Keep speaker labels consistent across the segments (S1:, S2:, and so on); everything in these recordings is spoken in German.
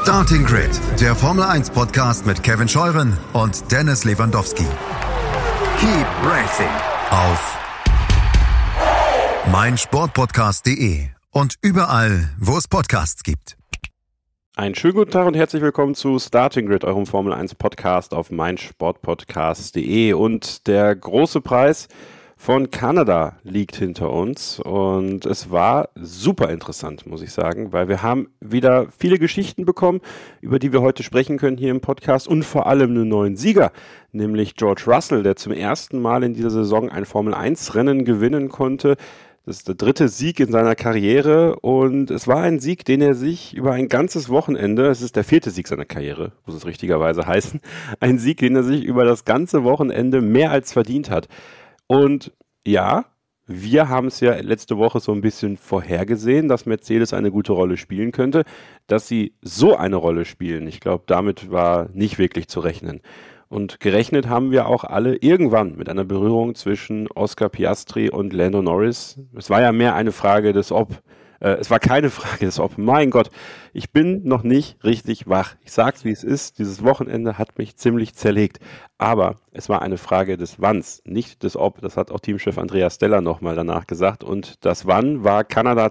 S1: Starting Grid, der Formel 1 Podcast mit Kevin Scheuren und Dennis Lewandowski. Keep racing auf meinsportpodcast.de und überall, wo es Podcasts gibt.
S2: Einen schönen guten Tag und herzlich willkommen zu Starting Grid, eurem Formel 1 Podcast auf meinsportpodcast.de. Und der große Preis von Kanada liegt hinter uns und es war super interessant, muss ich sagen, weil wir haben wieder viele Geschichten bekommen, über die wir heute sprechen können hier im Podcast und vor allem einen neuen Sieger, nämlich George Russell, der zum ersten Mal in dieser Saison ein Formel-1-Rennen gewinnen konnte. Das ist der dritte Sieg in seiner Karriere und es war ein Sieg, den er sich über ein ganzes Wochenende, es ist der vierte Sieg seiner Karriere, muss es richtigerweise heißen, ein Sieg, den er sich über das ganze Wochenende mehr als verdient hat. Und ja, wir haben es ja letzte Woche so ein bisschen vorhergesehen, dass Mercedes eine gute Rolle spielen könnte. Dass sie so eine Rolle spielen, ich glaube, damit war nicht wirklich zu rechnen. Und gerechnet haben wir auch alle irgendwann mit einer Berührung zwischen Oscar Piastri und Lando Norris. Es war ja mehr eine Frage des Ob. Es war keine Frage des Ob. Mein Gott, ich bin noch nicht richtig wach. Ich sag's, wie es ist. Dieses Wochenende hat mich ziemlich zerlegt. Aber es war eine Frage des Wanns, nicht des Ob. Das hat auch Teamchef Andreas Steller nochmal danach gesagt. Und das Wann war Kanada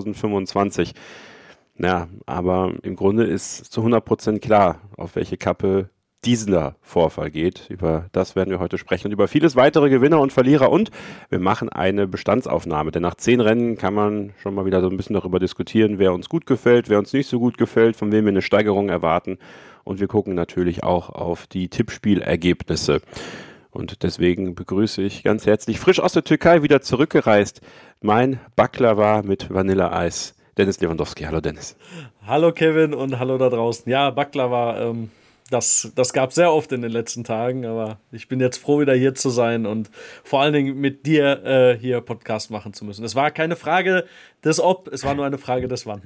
S2: 2025. Ja, aber im Grunde ist zu 100% klar, auf welche Kappe dieser Vorfall geht. Über das werden wir heute sprechen und über vieles weitere Gewinner und Verlierer und wir machen eine Bestandsaufnahme, denn nach 10 Rennen kann man schon mal wieder so ein bisschen darüber diskutieren, wer uns gut gefällt, wer uns nicht so gut gefällt, von wem wir eine Steigerung erwarten und wir gucken natürlich auch auf die Tippspielergebnisse. Und deswegen begrüße ich ganz herzlich, frisch aus der Türkei wieder zurückgereist, mein Baklava mit Vanilleeis, Dennis Lewandowski. Hallo Dennis.
S3: Hallo Kevin und hallo da draußen. Ja, Baklava, das gab es sehr oft in den letzten Tagen, aber ich bin jetzt froh, wieder hier zu sein und vor allen Dingen mit dir hier Podcast machen zu müssen. Es war keine Frage des Ob, es war nur eine Frage des Wann.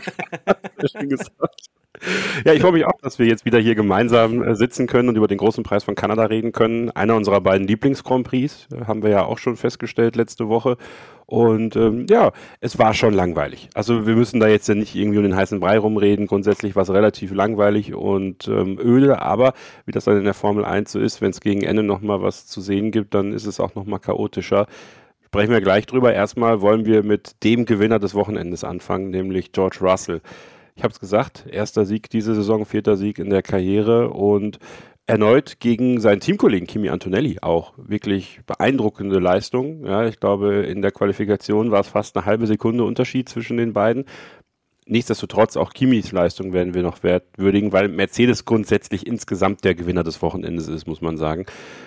S2: Schön gesagt. Ja, ich freue mich auch, dass wir jetzt wieder hier gemeinsam sitzen können und über den großen Preis von Kanada reden können. Einer unserer beiden Lieblings-Grand Prix, haben wir ja auch schon festgestellt letzte Woche. Und ja, es war schon langweilig. Also wir müssen da jetzt ja nicht irgendwie um den heißen Brei rumreden. Grundsätzlich war es relativ langweilig und öde, aber wie das dann in der Formel 1 so ist, wenn es gegen Ende nochmal was zu sehen gibt, dann ist es auch nochmal chaotischer. Sprechen wir gleich drüber. Erstmal wollen wir mit dem Gewinner des Wochenendes anfangen, nämlich George Russell. Ich habe es gesagt, erster Sieg diese Saison, 4. Sieg in der Karriere und erneut gegen seinen Teamkollegen Kimi Antonelli auch wirklich beeindruckende Leistung. Ja, ich glaube, in der Qualifikation war es fast eine halbe Sekunde Unterschied zwischen den beiden. Nichtsdestotrotz, auch Kimis Leistung werden wir noch würdigen, weil Mercedes grundsätzlich insgesamt der Gewinner des Wochenendes ist, muss man sagen.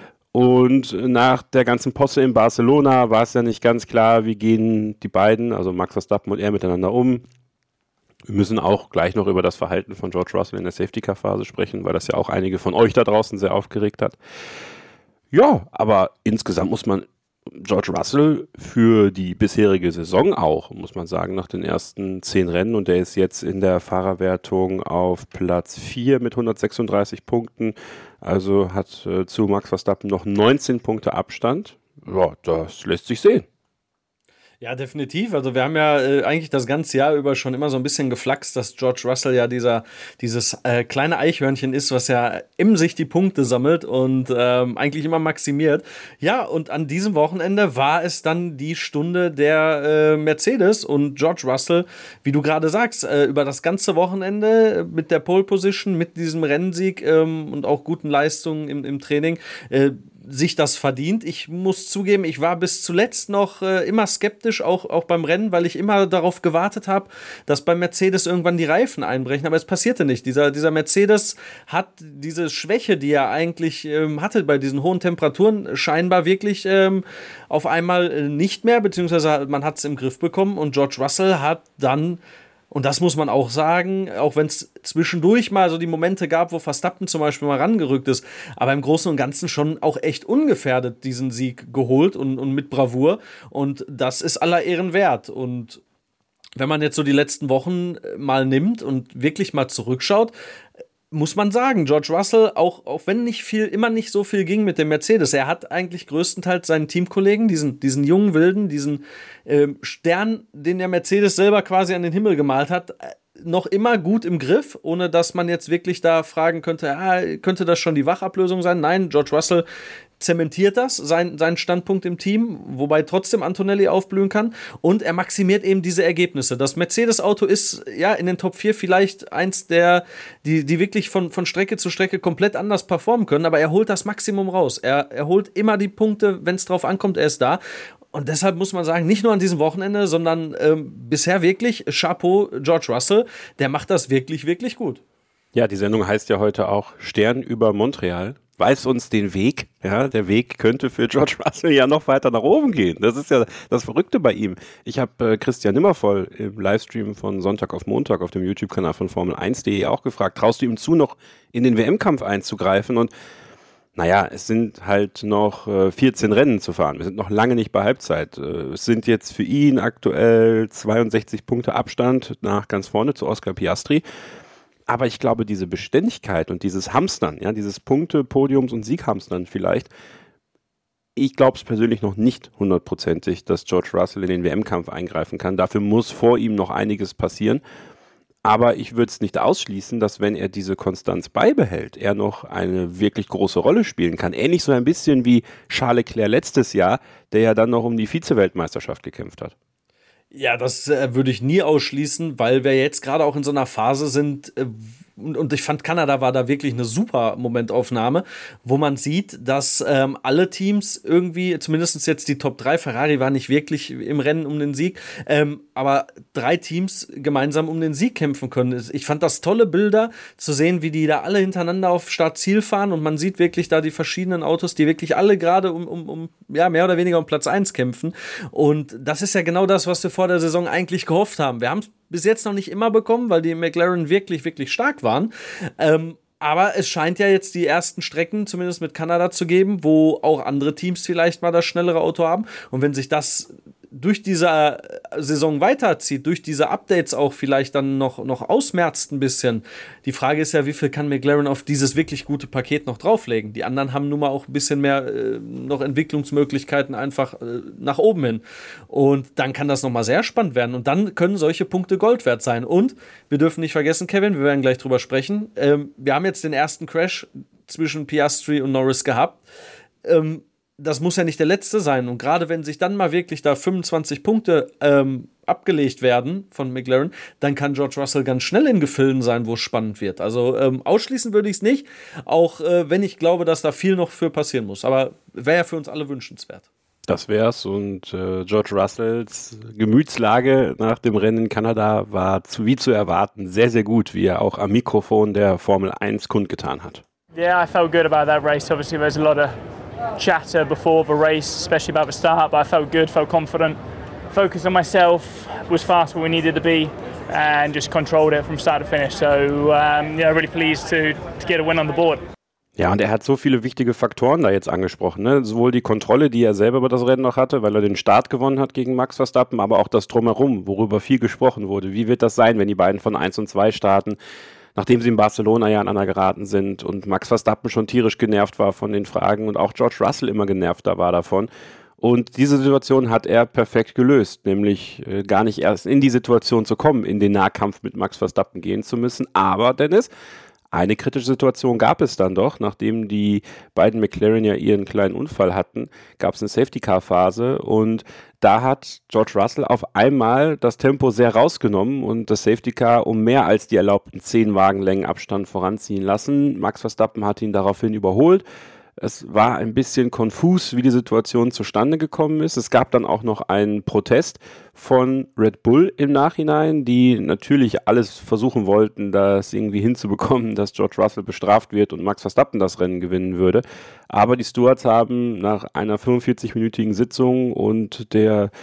S2: Und nach der ganzen Posse in Barcelona war es ja nicht ganz klar, wie gehen die beiden, also Max Verstappen und er, miteinander um. Wir müssen auch gleich noch über das Verhalten von George Russell in der Safety-Car-Phase sprechen, weil das ja auch einige von euch da draußen sehr aufgeregt hat. Ja, aber insgesamt muss man George Russell für die bisherige Saison auch, muss man sagen, nach den ersten 10 Rennen und der ist jetzt in der Fahrerwertung auf Platz 4 mit 136 Punkten, also hat zu Max Verstappen noch 19 Punkte Abstand. Ja, das lässt sich sehen.
S3: Ja, definitiv. Also wir haben ja eigentlich das ganze Jahr über schon immer so ein bisschen geflaxt, dass George Russell ja dieses kleine Eichhörnchen ist, was ja in sich die Punkte sammelt und eigentlich immer maximiert. Ja, und an diesem Wochenende war es dann die Stunde der Mercedes und George Russell, wie du gerade sagst, über das ganze Wochenende mit der Pole Position, mit diesem Rennsieg und auch guten Leistungen im Training, sich das verdient. Ich muss zugeben, ich war bis zuletzt noch immer skeptisch, auch beim Rennen, weil ich immer darauf gewartet habe, dass bei Mercedes irgendwann die Reifen einbrechen, aber es passierte nicht. Dieser Mercedes hat diese Schwäche, die er eigentlich hatte bei diesen hohen Temperaturen, scheinbar wirklich auf einmal nicht mehr, beziehungsweise man hat es im Griff bekommen und George Russell hat dann, und das muss man auch sagen, auch wenn es zwischendurch mal so die Momente gab, wo Verstappen zum Beispiel mal rangerückt ist, aber im Großen und Ganzen schon auch echt ungefährdet diesen Sieg geholt und mit Bravour. Und das ist aller Ehren wert. Und wenn man jetzt so die letzten Wochen mal nimmt und wirklich mal zurückschaut, muss man sagen, George Russell, auch wenn immer nicht so viel ging mit dem Mercedes, er hat eigentlich größtenteils seinen Teamkollegen, diesen jungen Wilden, diesen Stern, den der Mercedes selber quasi an den Himmel gemalt hat, noch immer gut im Griff, ohne dass man jetzt wirklich da fragen könnte, könnte das schon die Wachablösung sein? Nein, George Russell zementiert das, seinen Standpunkt im Team, wobei trotzdem Antonelli aufblühen kann, und er maximiert eben diese Ergebnisse. Das Mercedes-Auto ist ja in den Top 4 vielleicht eins die wirklich von Strecke zu Strecke komplett anders performen können, aber er holt das Maximum raus. Er holt immer die Punkte, wenn es drauf ankommt, er ist da. Und deshalb muss man sagen, nicht nur an diesem Wochenende, sondern bisher wirklich Chapeau George Russell, der macht das wirklich, wirklich gut.
S2: Ja, die Sendung heißt ja heute auch Stern über Montreal. Weiß uns den Weg, ja, der Weg könnte für George Russell ja noch weiter nach oben gehen. Das ist ja das Verrückte bei ihm. Ich habe Christian Nimmervoll im Livestream von Sonntag auf Montag auf dem YouTube-Kanal von Formel1.de auch gefragt, traust du ihm zu, noch in den WM-Kampf einzugreifen? Und naja, es sind halt noch 14 Rennen zu fahren. Wir sind noch lange nicht bei Halbzeit. Es sind jetzt für ihn aktuell 62 Punkte Abstand nach ganz vorne zu Oscar Piastri. Aber ich glaube, diese Beständigkeit und dieses Hamstern, ja, dieses Punkte, Podiums- und Sieghamstern vielleicht, ich glaube es persönlich noch nicht hundertprozentig, dass George Russell in den WM-Kampf eingreifen kann. Dafür muss vor ihm noch einiges passieren. Aber ich würde es nicht ausschließen, dass wenn er diese Konstanz beibehält, er noch eine wirklich große Rolle spielen kann. Ähnlich so ein bisschen wie Charles Leclerc letztes Jahr, der ja dann noch um die Vize-Weltmeisterschaft gekämpft hat.
S3: Ja, das würde ich nie ausschließen, weil wir jetzt gerade auch in so einer Phase sind, und ich fand, Kanada war da wirklich eine super Momentaufnahme, wo man sieht, dass alle Teams irgendwie, zumindest jetzt die Top 3, Ferrari war nicht wirklich im Rennen um den Sieg, aber 3 Teams gemeinsam um den Sieg kämpfen können. Ich fand das tolle Bilder, zu sehen, wie die da alle hintereinander auf Start-Ziel fahren, und man sieht wirklich da die verschiedenen Autos, die wirklich alle gerade um mehr oder weniger um Platz 1 kämpfen, und das ist ja genau das, was wir vor der Saison eigentlich gehofft haben. Wir haben es bis jetzt noch nicht immer bekommen, weil die McLaren wirklich, wirklich stark waren. Aber es scheint ja jetzt die ersten Strecken, zumindest mit Kanada, zu geben, wo auch andere Teams vielleicht mal das schnellere Auto haben. Und wenn sich das durch diese Saison weiterzieht, durch diese Updates auch vielleicht dann noch ausmerzt ein bisschen. Die Frage ist ja, wie viel kann McLaren auf dieses wirklich gute Paket noch drauflegen? Die anderen haben nun mal auch ein bisschen mehr noch Entwicklungsmöglichkeiten einfach nach oben hin. Und dann kann das nochmal sehr spannend werden. Und dann können solche Punkte Gold wert sein. Und wir dürfen nicht vergessen, Kevin, wir werden gleich drüber sprechen, wir haben jetzt den ersten Crash zwischen Piastri und Norris gehabt. Das muss ja nicht der letzte sein. Und gerade wenn sich dann mal wirklich da 25 Punkte abgelegt werden von McLaren, dann kann George Russell ganz schnell in Gefilden sein, wo es spannend wird. Also ausschließen würde ich es nicht, auch wenn ich glaube, dass da viel noch für passieren muss. Aber wäre ja für uns alle wünschenswert.
S2: Das wär's. Und George Russells Gemütslage nach dem Rennen in Kanada war wie zu erwarten sehr, sehr gut, wie er auch am Mikrofon der Formel 1 kundgetan hat.
S4: Yeah, I felt good about that race. Obviously there's a lot of chatter before the race, especially about the start, but I felt good, felt confident, focused on myself, was fast where we needed to be, and just controlled it from start to finish. So yeah, really pleased to get a win on the board.
S2: Ja, und er hat so viele wichtige Faktoren da jetzt angesprochen, ne? Sowohl die Kontrolle, die er selber über das Rennen noch hatte, weil er den Start gewonnen hat gegen Max Verstappen, aber auch das Drumherum, worüber viel gesprochen wurde. Wie wird das sein, wenn die beiden von 1 und 2 starten? Nachdem sie in Barcelona ja aneinander geraten sind und Max Verstappen schon tierisch genervt war von den Fragen und auch George Russell immer genervter war davon. Und diese Situation hat er perfekt gelöst, nämlich gar nicht erst in die Situation zu kommen, in den Nahkampf mit Max Verstappen gehen zu müssen. Aber, Dennis, eine kritische Situation gab es dann doch, nachdem die beiden McLaren ja ihren kleinen Unfall hatten, gab es eine Safety-Car-Phase und da hat George Russell auf einmal das Tempo sehr rausgenommen und das Safety-Car um mehr als die erlaubten 10 Wagenlängen Abstand voranziehen lassen. Max Verstappen hat ihn daraufhin überholt. Es war ein bisschen konfus, wie die Situation zustande gekommen ist. Es gab dann auch noch einen Protest von Red Bull im Nachhinein, die natürlich alles versuchen wollten, das irgendwie hinzubekommen, dass George Russell bestraft wird und Max Verstappen das Rennen gewinnen würde. Aber die Stewards haben nach einer 45-minütigen Sitzung und der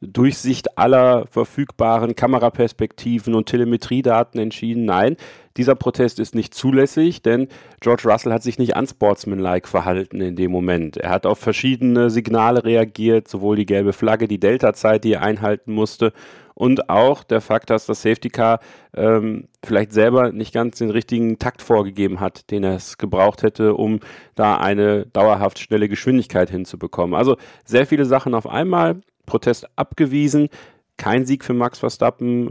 S2: Durchsicht aller verfügbaren Kameraperspektiven und Telemetriedaten entschieden, nein, dieser Protest ist nicht zulässig, denn George Russell hat sich nicht unsportsmanlike verhalten in dem Moment. Er hat auf verschiedene Signale reagiert, sowohl die gelbe Flagge, die Delta-Zeit, die er einhalten musste, und auch der Fakt, dass das Safety Car vielleicht selber nicht ganz den richtigen Takt vorgegeben hat, den es gebraucht hätte, um da eine dauerhaft schnelle Geschwindigkeit hinzubekommen. Also sehr viele Sachen auf einmal. Protest abgewiesen, kein Sieg für Max Verstappen.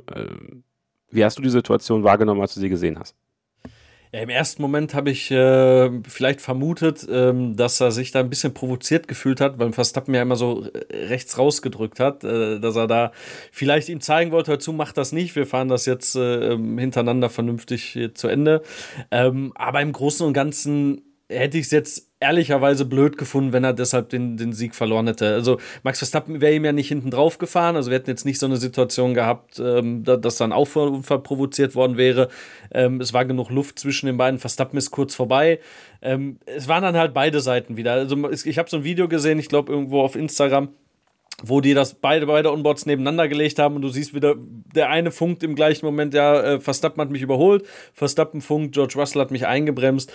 S2: Wie hast du die Situation wahrgenommen, als du sie gesehen hast?
S3: Ja, im ersten Moment habe ich vielleicht vermutet, dass er sich da ein bisschen provoziert gefühlt hat, weil Verstappen ja immer so rechts rausgedrückt hat, dass er da vielleicht ihm zeigen wollte, dazu macht das nicht, wir fahren das jetzt hintereinander vernünftig zu Ende. Aber im Großen und Ganzen hätte ich es jetzt ehrlicherweise blöd gefunden, wenn er deshalb den Sieg verloren hätte. Also Max Verstappen wäre ihm ja nicht hinten drauf gefahren, also wir hätten jetzt nicht so eine Situation gehabt, dass dann Auffahrunfall provoziert worden wäre. Es war genug Luft zwischen den beiden, Verstappen ist kurz vorbei. Es waren dann halt beide Seiten wieder. Also ich habe so ein Video gesehen, ich glaube irgendwo auf Instagram, wo die das beide Onboards nebeneinander gelegt haben und du siehst wieder, der eine funkt im gleichen Moment, ja, Verstappen hat mich überholt, Verstappen funkt, George Russell hat mich eingebremst.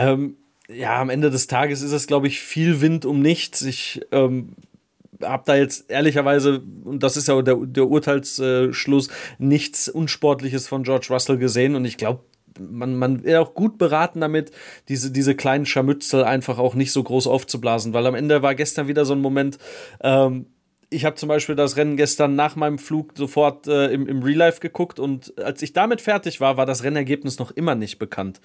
S3: Ja, am Ende des Tages ist es, glaube ich, viel Wind um nichts. Ich habe da jetzt ehrlicherweise, und das ist ja der Urteilsschluss, nichts Unsportliches von George Russell gesehen. Und ich glaube, man wäre auch gut beraten damit, diese kleinen Scharmützel einfach auch nicht so groß aufzublasen. Weil am Ende war gestern wieder so ein Moment, ich habe zum Beispiel das Rennen gestern nach meinem Flug sofort im Real Life geguckt. Und als ich damit fertig war das Rennergebnis noch immer nicht bekannt.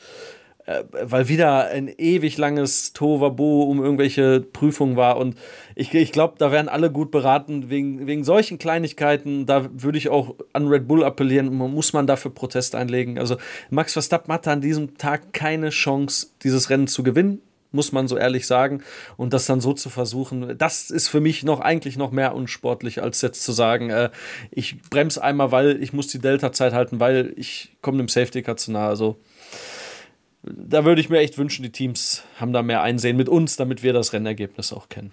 S3: Weil wieder ein ewig langes Tohuwabohu um irgendwelche Prüfungen war. Und ich glaube, da wären alle gut beraten wegen solchen Kleinigkeiten. Da würde ich auch an Red Bull appellieren. Muss man dafür Protest einlegen? Also Max Verstappen hatte an diesem Tag keine Chance, dieses Rennen zu gewinnen, muss man so ehrlich sagen. Und das dann so zu versuchen, das ist für mich eigentlich noch mehr unsportlich, als jetzt zu sagen, ich bremse einmal, weil ich muss die Delta-Zeit halten, weil ich komme dem Safety-Car zu nahe. Also da würde ich mir echt wünschen, die Teams haben da mehr Einsehen mit uns, damit wir das Rennergebnis auch kennen.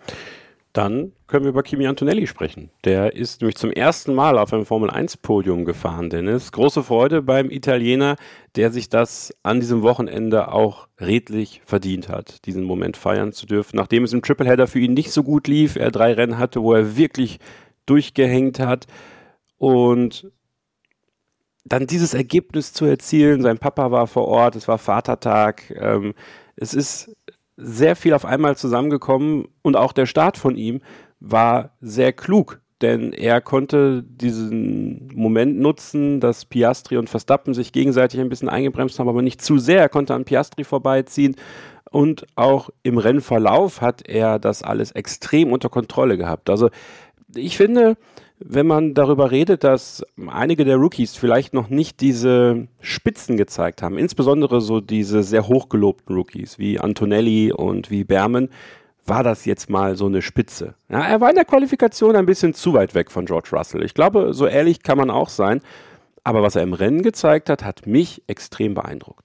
S2: Dann können wir über Kimi Antonelli sprechen. Der ist nämlich zum ersten Mal auf einem Formel-1-Podium gefahren, Dennis. Große Freude beim Italiener, der sich das an diesem Wochenende auch redlich verdient hat, diesen Moment feiern zu dürfen. Nachdem es im Tripleheader für ihn nicht so gut lief, er 3 Rennen hatte, wo er wirklich durchgehängt hat und dann dieses Ergebnis zu erzielen. Sein Papa war vor Ort, es war Vatertag. Es ist sehr viel auf einmal zusammengekommen und auch der Start von ihm war sehr klug, denn er konnte diesen Moment nutzen, dass Piastri und Verstappen sich gegenseitig ein bisschen eingebremst haben, aber nicht zu sehr. Er konnte an Piastri vorbeiziehen und auch im Rennverlauf hat er das alles extrem unter Kontrolle gehabt. Also ich finde, wenn man darüber redet, dass einige der Rookies vielleicht noch nicht diese Spitzen gezeigt haben, insbesondere so diese sehr hochgelobten Rookies wie Antonelli und wie Behrman, war das jetzt mal so eine Spitze. Ja, er war in der Qualifikation ein bisschen zu weit weg von George Russell. Ich glaube, so ehrlich kann man auch sein. Aber was er im Rennen gezeigt hat, hat mich extrem beeindruckt.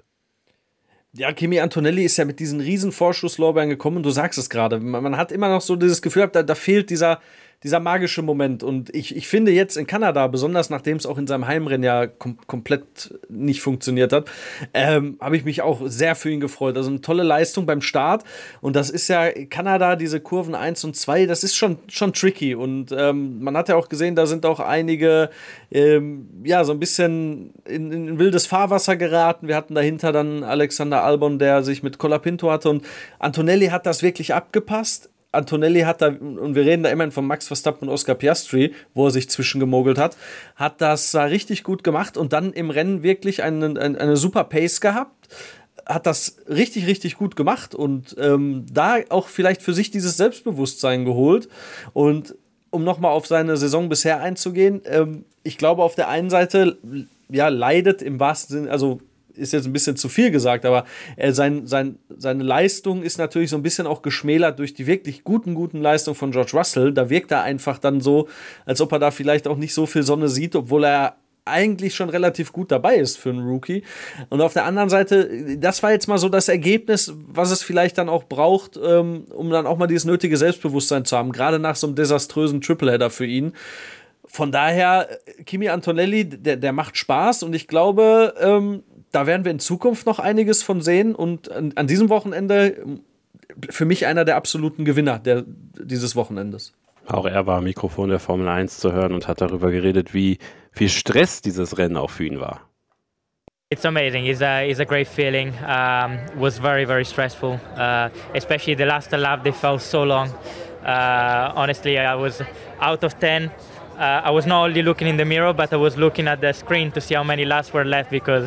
S3: Ja, Kimi Antonelli ist ja mit diesen riesen Vorschusslorbeeren gekommen. Du sagst es gerade. Man hat immer noch so dieses Gefühl, da fehlt dieser magische Moment. Und ich finde jetzt in Kanada, besonders nachdem es auch in seinem Heimrennen ja komplett nicht funktioniert hat, habe ich mich auch sehr für ihn gefreut. Also eine tolle Leistung beim Start. Und das ist ja Kanada, diese Kurven 1 und 2, das ist schon tricky. Und man hat ja auch gesehen, da sind auch einige so ein bisschen in wildes Fahrwasser geraten. Wir hatten dahinter dann Alexander Albon, der sich mit Colapinto hatte. Und Antonelli hat das wirklich abgepasst. Antonelli hat da, und wir reden da immerhin von Max Verstappen und Oscar Piastri, wo er sich zwischengemogelt hat das richtig gut gemacht und dann im Rennen wirklich eine super Pace gehabt, hat das richtig, richtig gut gemacht und da auch vielleicht für sich dieses Selbstbewusstsein geholt. Und um nochmal auf seine Saison bisher einzugehen, ich glaube, auf der einen Seite leidet im wahrsten Sinne, also ist jetzt ein bisschen zu viel gesagt, aber seine Leistung ist natürlich so ein bisschen auch geschmälert durch die wirklich guten Leistungen von George Russell. Da wirkt er einfach dann so, als ob er da vielleicht auch nicht so viel Sonne sieht, obwohl er eigentlich schon relativ gut dabei ist für einen Rookie. Und auf der anderen Seite, das war jetzt mal so das Ergebnis, was es vielleicht dann auch braucht, um dann auch mal dieses nötige Selbstbewusstsein zu haben, gerade nach so einem desaströsen Tripleheader für ihn. Von daher, Kimi Antonelli, der macht Spaß und ich glaube, da werden wir in Zukunft noch einiges von sehen und an diesem Wochenende für mich einer der absoluten Gewinner dieses Wochenendes.
S2: Auch er war am Mikrofon der Formel 1 zu hören und hat darüber geredet, wie viel Stress dieses Rennen auch für ihn war.
S5: It's amazing. It's a great feeling. Was very, very stressful. Especially the last lap, they felt so long. Honestly, I was out of 10. I was not only looking in the mirror, but I was looking at the screen to see how many laps were left because,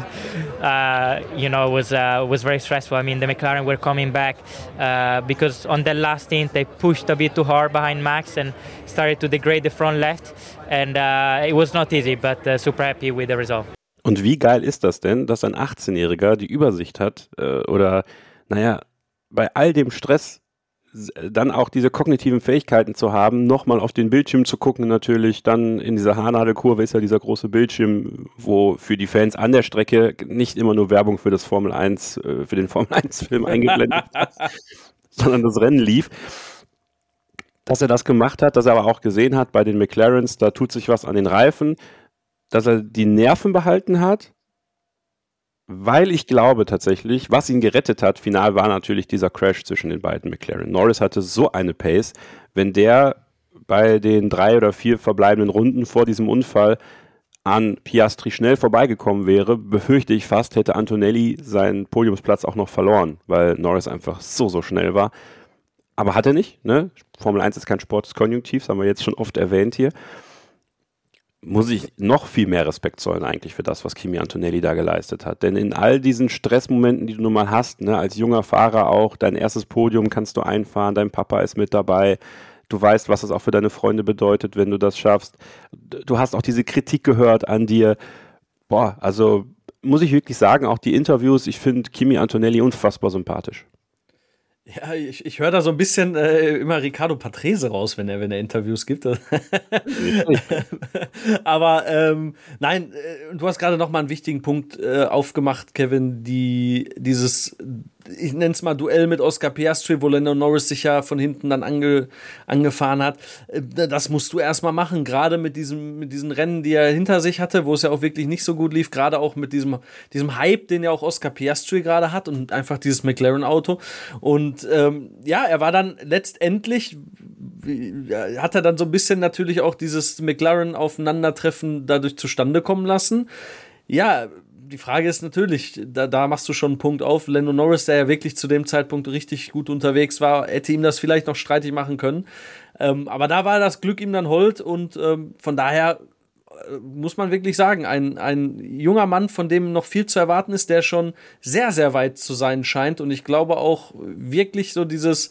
S5: it was very stressful. I mean, the McLaren were coming back because on the last stint they pushed a bit too hard behind Max and started to degrade the front left. And it was not easy, but super happy with the result.
S2: Und wie geil ist das denn, dass ein 18-Jähriger die Übersicht hat bei all dem Stress dann auch diese kognitiven Fähigkeiten zu haben, nochmal auf den Bildschirm zu gucken natürlich, dann in dieser Haarnadelkurve ist ja dieser große Bildschirm, wo für die Fans an der Strecke nicht immer nur Werbung für den Formel 1 Film eingeblendet ist, sondern das Rennen lief. Dass er das gemacht hat, dass er aber auch gesehen hat bei den McLarens, da tut sich was an den Reifen, dass er die Nerven behalten hat, weil ich glaube tatsächlich, was ihn gerettet hat, final war natürlich dieser Crash zwischen den beiden McLaren. Norris hatte so eine Pace, wenn der bei den 3 oder 4 verbleibenden Runden vor diesem Unfall an Piastri schnell vorbeigekommen wäre, befürchte ich fast, hätte Antonelli seinen Podiumsplatz auch noch verloren, weil Norris einfach so schnell war. Aber hat er nicht, ne? Formel 1 ist kein Sport des Konjunktivs, haben wir jetzt schon oft erwähnt hier. Muss ich noch viel mehr Respekt zollen eigentlich für das, was Kimi Antonelli da geleistet hat. Denn in all diesen Stressmomenten, die du nun mal hast, ne, als junger Fahrer auch, dein erstes Podium kannst du einfahren, dein Papa ist mit dabei, du weißt, was es auch für deine Freunde bedeutet, wenn du das schaffst. Du hast auch diese Kritik gehört an dir. Also muss ich wirklich sagen, auch die Interviews, ich finde Kimi Antonelli unfassbar sympathisch.
S3: Ja, ich höre da so ein bisschen immer Riccardo Patrese raus, wenn er Interviews gibt. Aber nein, du hast gerade noch mal einen wichtigen Punkt aufgemacht, Kevin, dieses, ich nenne es mal Duell mit Oscar Piastri, wo Lando Norris sich ja von hinten dann angefahren hat. Das musst du erstmal machen, gerade mit diesen Rennen, die er hinter sich hatte, wo es ja auch wirklich nicht so gut lief, gerade auch mit diesem Hype, den ja auch Oscar Piastri gerade hat und einfach dieses McLaren-Auto. Und er war dann letztendlich, hat er dann so ein bisschen natürlich auch dieses McLaren-Aufeinandertreffen dadurch zustande kommen lassen. Ja, die Frage ist natürlich, da machst du schon einen Punkt auf. Lando Norris, der ja wirklich zu dem Zeitpunkt richtig gut unterwegs war, hätte ihm das vielleicht noch streitig machen können. Aber da war das Glück ihm dann hold und von daher muss man wirklich sagen, ein junger Mann, von dem noch viel zu erwarten ist, der schon sehr, sehr weit zu sein scheint und ich glaube auch wirklich so diese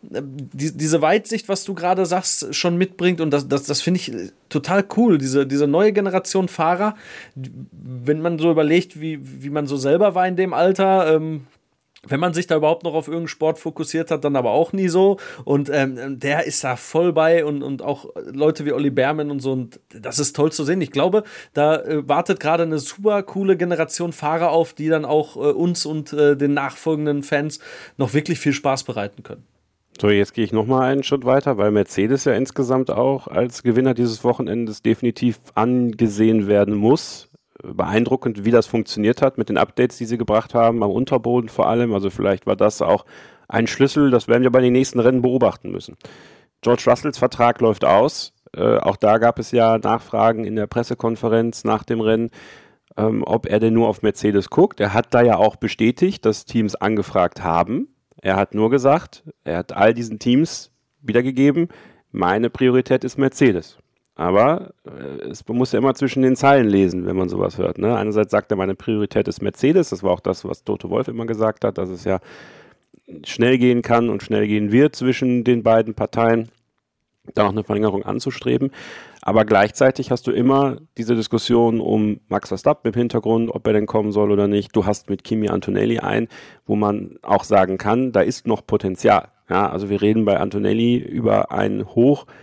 S3: Weitsicht, was du gerade sagst, schon mitbringt und das finde ich total cool, diese neue Generation Fahrer, wenn man so überlegt, wie man so selber war in dem Alter, wenn man sich da überhaupt noch auf irgendeinen Sport fokussiert hat, dann aber auch nie so und der ist da voll bei und auch Leute wie Olli Behrmann und so und das ist toll zu sehen. Ich glaube, da wartet gerade eine super coole Generation Fahrer auf, die dann auch uns und den nachfolgenden Fans noch wirklich viel Spaß bereiten können.
S2: So, jetzt gehe ich nochmal einen Schritt weiter, weil Mercedes ja insgesamt auch als Gewinner dieses Wochenendes definitiv angesehen werden muss. Beeindruckend, wie das funktioniert hat mit den Updates, die sie gebracht haben, am Unterboden vor allem. Also vielleicht war das auch ein Schlüssel, das werden wir bei den nächsten Rennen beobachten müssen. George Russells Vertrag läuft aus. Auch da gab es ja Nachfragen in der Pressekonferenz nach dem Rennen, ob er denn nur auf Mercedes guckt. Er hat da ja auch bestätigt, dass Teams angefragt haben. Er hat nur gesagt, er hat all diesen Teams wiedergegeben, meine Priorität ist Mercedes. Aber man muss ja immer zwischen den Zeilen lesen, wenn man sowas hört. Ne? Einerseits sagt er, meine Priorität ist Mercedes. Das war auch das, was Toto Wolff immer gesagt hat, dass es ja schnell gehen kann und schnell gehen wird zwischen den beiden Parteien, da noch eine Verlängerung anzustreben. Aber gleichzeitig hast du immer diese Diskussion um Max Verstappen im Hintergrund, ob er denn kommen soll oder nicht. Du hast mit Kimi Antonelli einen, wo man auch sagen kann, da ist noch Potenzial. Ja, also wir reden bei Antonelli über einen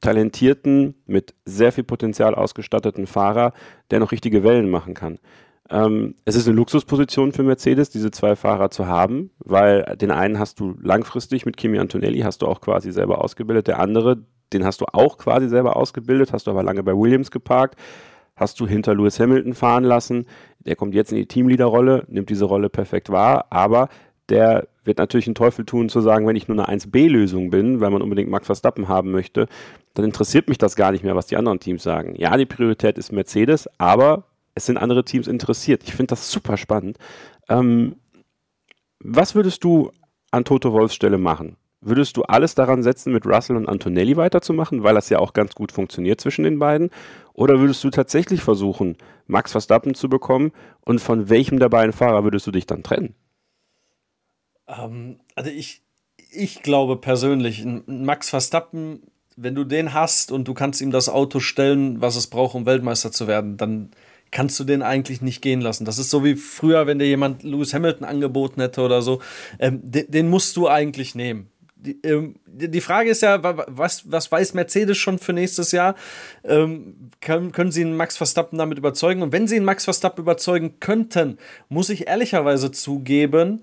S2: talentierten, mit sehr viel Potenzial ausgestatteten Fahrer, der noch richtige Wellen machen kann. Es ist eine Luxusposition für Mercedes, diese 2 Fahrer zu haben, weil den einen hast du langfristig mit Kimi Antonelli, hast du auch quasi selber ausgebildet, der andere, den hast du auch quasi selber ausgebildet, hast du aber lange bei Williams geparkt, hast du hinter Lewis Hamilton fahren lassen, der kommt jetzt in die Teamleader-Rolle, nimmt diese Rolle perfekt wahr, aber der wird natürlich einen Teufel tun zu sagen, wenn ich nur eine 1B-Lösung bin, weil man unbedingt Max Verstappen haben möchte, dann interessiert mich das gar nicht mehr, was die anderen Teams sagen. Ja, die Priorität ist Mercedes, aber es sind andere Teams interessiert. Ich finde das super spannend. Was würdest du an Toto Wolffs Stelle machen? Würdest du alles daran setzen, mit Russell und Antonelli weiterzumachen, weil das ja auch ganz gut funktioniert zwischen den beiden? Oder würdest du tatsächlich versuchen, Max Verstappen zu bekommen? Und von welchem der beiden Fahrer würdest du dich dann trennen?
S3: Also ich glaube persönlich, Max Verstappen, wenn du den hast und du kannst ihm das Auto stellen, was es braucht, um Weltmeister zu werden, dann kannst du den eigentlich nicht gehen lassen. Das ist so wie früher, wenn dir jemand Lewis Hamilton angeboten hätte oder so. Den musst du eigentlich nehmen. Die Frage ist ja, was weiß Mercedes schon für nächstes Jahr? Können sie einen Max Verstappen damit überzeugen? Und wenn sie einen Max Verstappen überzeugen könnten, muss ich ehrlicherweise zugeben,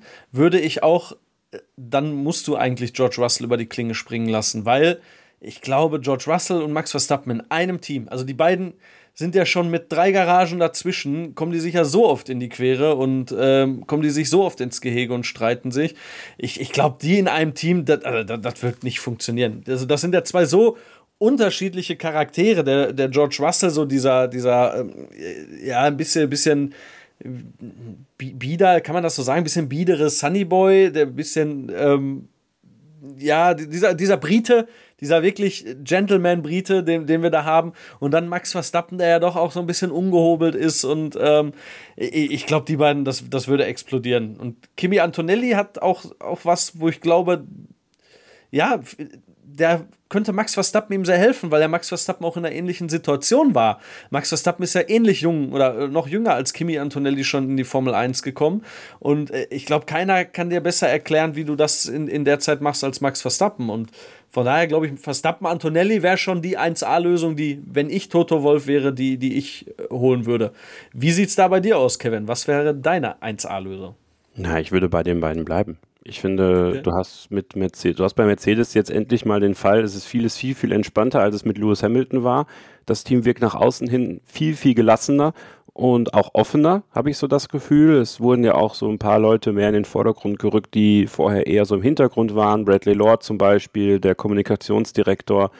S3: dann musst du eigentlich George Russell über die Klinge springen lassen, weil ich glaube, George Russell und Max Verstappen in einem Team, also die beiden sind ja schon mit 3 Garagen dazwischen, kommen die sich ja so oft in die Quere und kommen die sich so oft ins Gehege und streiten sich. Ich glaube, die in einem Team, das wird nicht funktionieren. Also das sind ja 2 so unterschiedliche Charaktere. Der George Russell, so dieser ja, ein bisschen bieder, kann man das so sagen, ein bisschen biedere Sunnyboy, der ein bisschen, ja, dieser Brite, dieser wirklich Gentleman-Brite, den wir da haben. Und dann Max Verstappen, der ja doch auch so ein bisschen ungehobelt ist. Und ich glaube, die beiden, das würde explodieren. Und Kimi Antonelli hat auch was, wo ich glaube, ja, der könnte Max Verstappen ihm sehr helfen, weil der Max Verstappen auch in einer ähnlichen Situation war. Max Verstappen ist ja ähnlich jung oder noch jünger als Kimi Antonelli schon in die Formel 1 gekommen. Und ich glaube, keiner kann dir besser erklären, wie du das in der Zeit machst als Max Verstappen. Und von daher glaube ich, Verstappen-Antonelli wäre schon die 1A-Lösung, die, wenn ich Toto Wolff wäre, die ich holen würde. Wie sieht es da bei dir aus, Kevin? Was wäre deine 1A-Lösung?
S2: Na, ich würde bei den beiden bleiben. Ich finde, okay. Du hast bei Mercedes jetzt endlich mal den Fall, es ist viel, viel entspannter, als es mit Lewis Hamilton war. Das Team wirkt nach außen hin viel, viel gelassener und auch offener, habe ich so das Gefühl. Es wurden ja auch so ein paar Leute mehr in den Vordergrund gerückt, die vorher eher so im Hintergrund waren. Bradley Lord zum Beispiel, der Kommunikationsdirektor.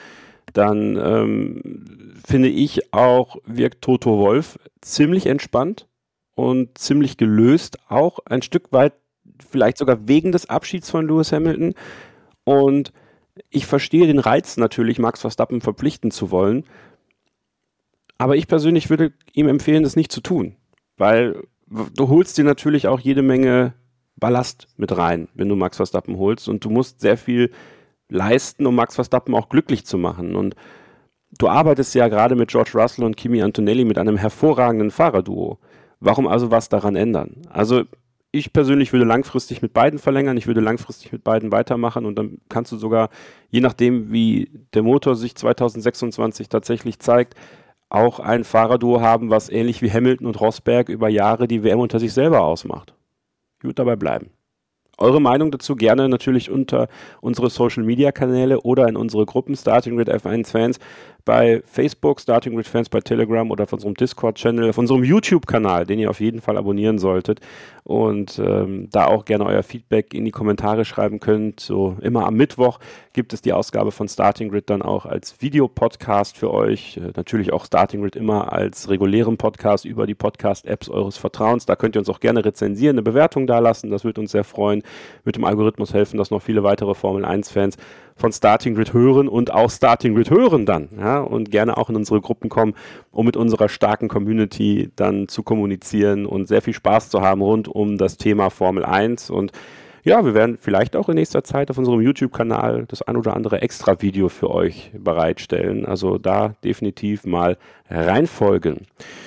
S2: Dann finde ich auch, wirkt Toto Wolff ziemlich entspannt und ziemlich gelöst, auch ein Stück weit vielleicht sogar wegen des Abschieds von Lewis Hamilton. Und ich verstehe den Reiz natürlich, Max Verstappen verpflichten zu wollen. Aber ich persönlich würde ihm empfehlen, das nicht zu tun. Weil du holst dir natürlich auch jede Menge Ballast mit rein, wenn du Max Verstappen holst. Und du musst sehr viel leisten, um Max Verstappen auch glücklich zu machen. Und du arbeitest ja gerade mit George Russell und Kimi Antonelli mit einem hervorragenden Fahrerduo. Warum also was daran ändern? Also ich persönlich würde langfristig mit beiden verlängern, ich würde langfristig mit beiden weitermachen und dann kannst du sogar, je nachdem wie der Motor sich 2026 tatsächlich zeigt, auch ein Fahrerduo haben, was ähnlich wie Hamilton und Rosberg über Jahre die WM unter sich selber ausmacht. Ich würde dabei bleiben. Eure Meinung dazu gerne natürlich unter unsere Social-Media-Kanäle oder in unsere Gruppen Starting Grid F1-Fans bei Facebook, Starting Grid Fans bei Telegram oder auf unserem Discord-Channel, auf unserem YouTube-Kanal, den ihr auf jeden Fall abonnieren solltet und da auch gerne euer Feedback in die Kommentare schreiben könnt. So immer am Mittwoch gibt es die Ausgabe von Starting Grid dann auch als Videopodcast für euch. Natürlich auch Starting Grid immer als regulären Podcast über die Podcast-Apps eures Vertrauens. Da könnt ihr uns auch gerne rezensieren, eine Bewertung dalassen. Das würde uns sehr freuen. Mit dem Algorithmus helfen, dass noch viele weitere Formel-1-Fans von Starting Grid hören und auch Starting Grid hören dann. Ja, und gerne auch in unsere Gruppen kommen, um mit unserer starken Community dann zu kommunizieren und sehr viel Spaß zu haben rund um das Thema Formel 1. Und ja, wir werden vielleicht auch in nächster Zeit auf unserem YouTube-Kanal das ein oder andere Extra-Video für euch bereitstellen. Also da definitiv mal reinfolgen.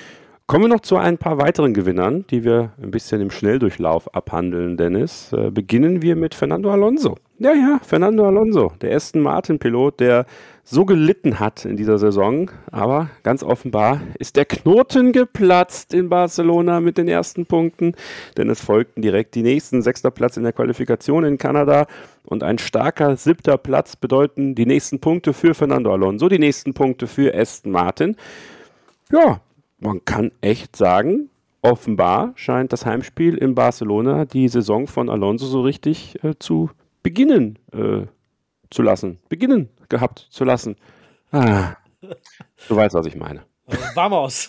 S2: Kommen wir noch zu ein paar weiteren Gewinnern, die wir ein bisschen im Schnelldurchlauf abhandeln, Dennis. Beginnen wir mit Fernando Alonso. Ja, Fernando Alonso, der Aston Martin-Pilot, der so gelitten hat in dieser Saison. Aber ganz offenbar ist der Knoten geplatzt in Barcelona mit den ersten Punkten. Denn es folgten direkt die nächsten. 6. Platz in der Qualifikation in Kanada und ein starker 7. Platz bedeuten die nächsten Punkte für Fernando Alonso, die nächsten Punkte für Aston Martin. Ja, man kann echt sagen, offenbar scheint das Heimspiel in Barcelona die Saison von Alonso so richtig zu beginnen gehabt zu lassen. Du weißt, was ich meine.
S3: Vamos!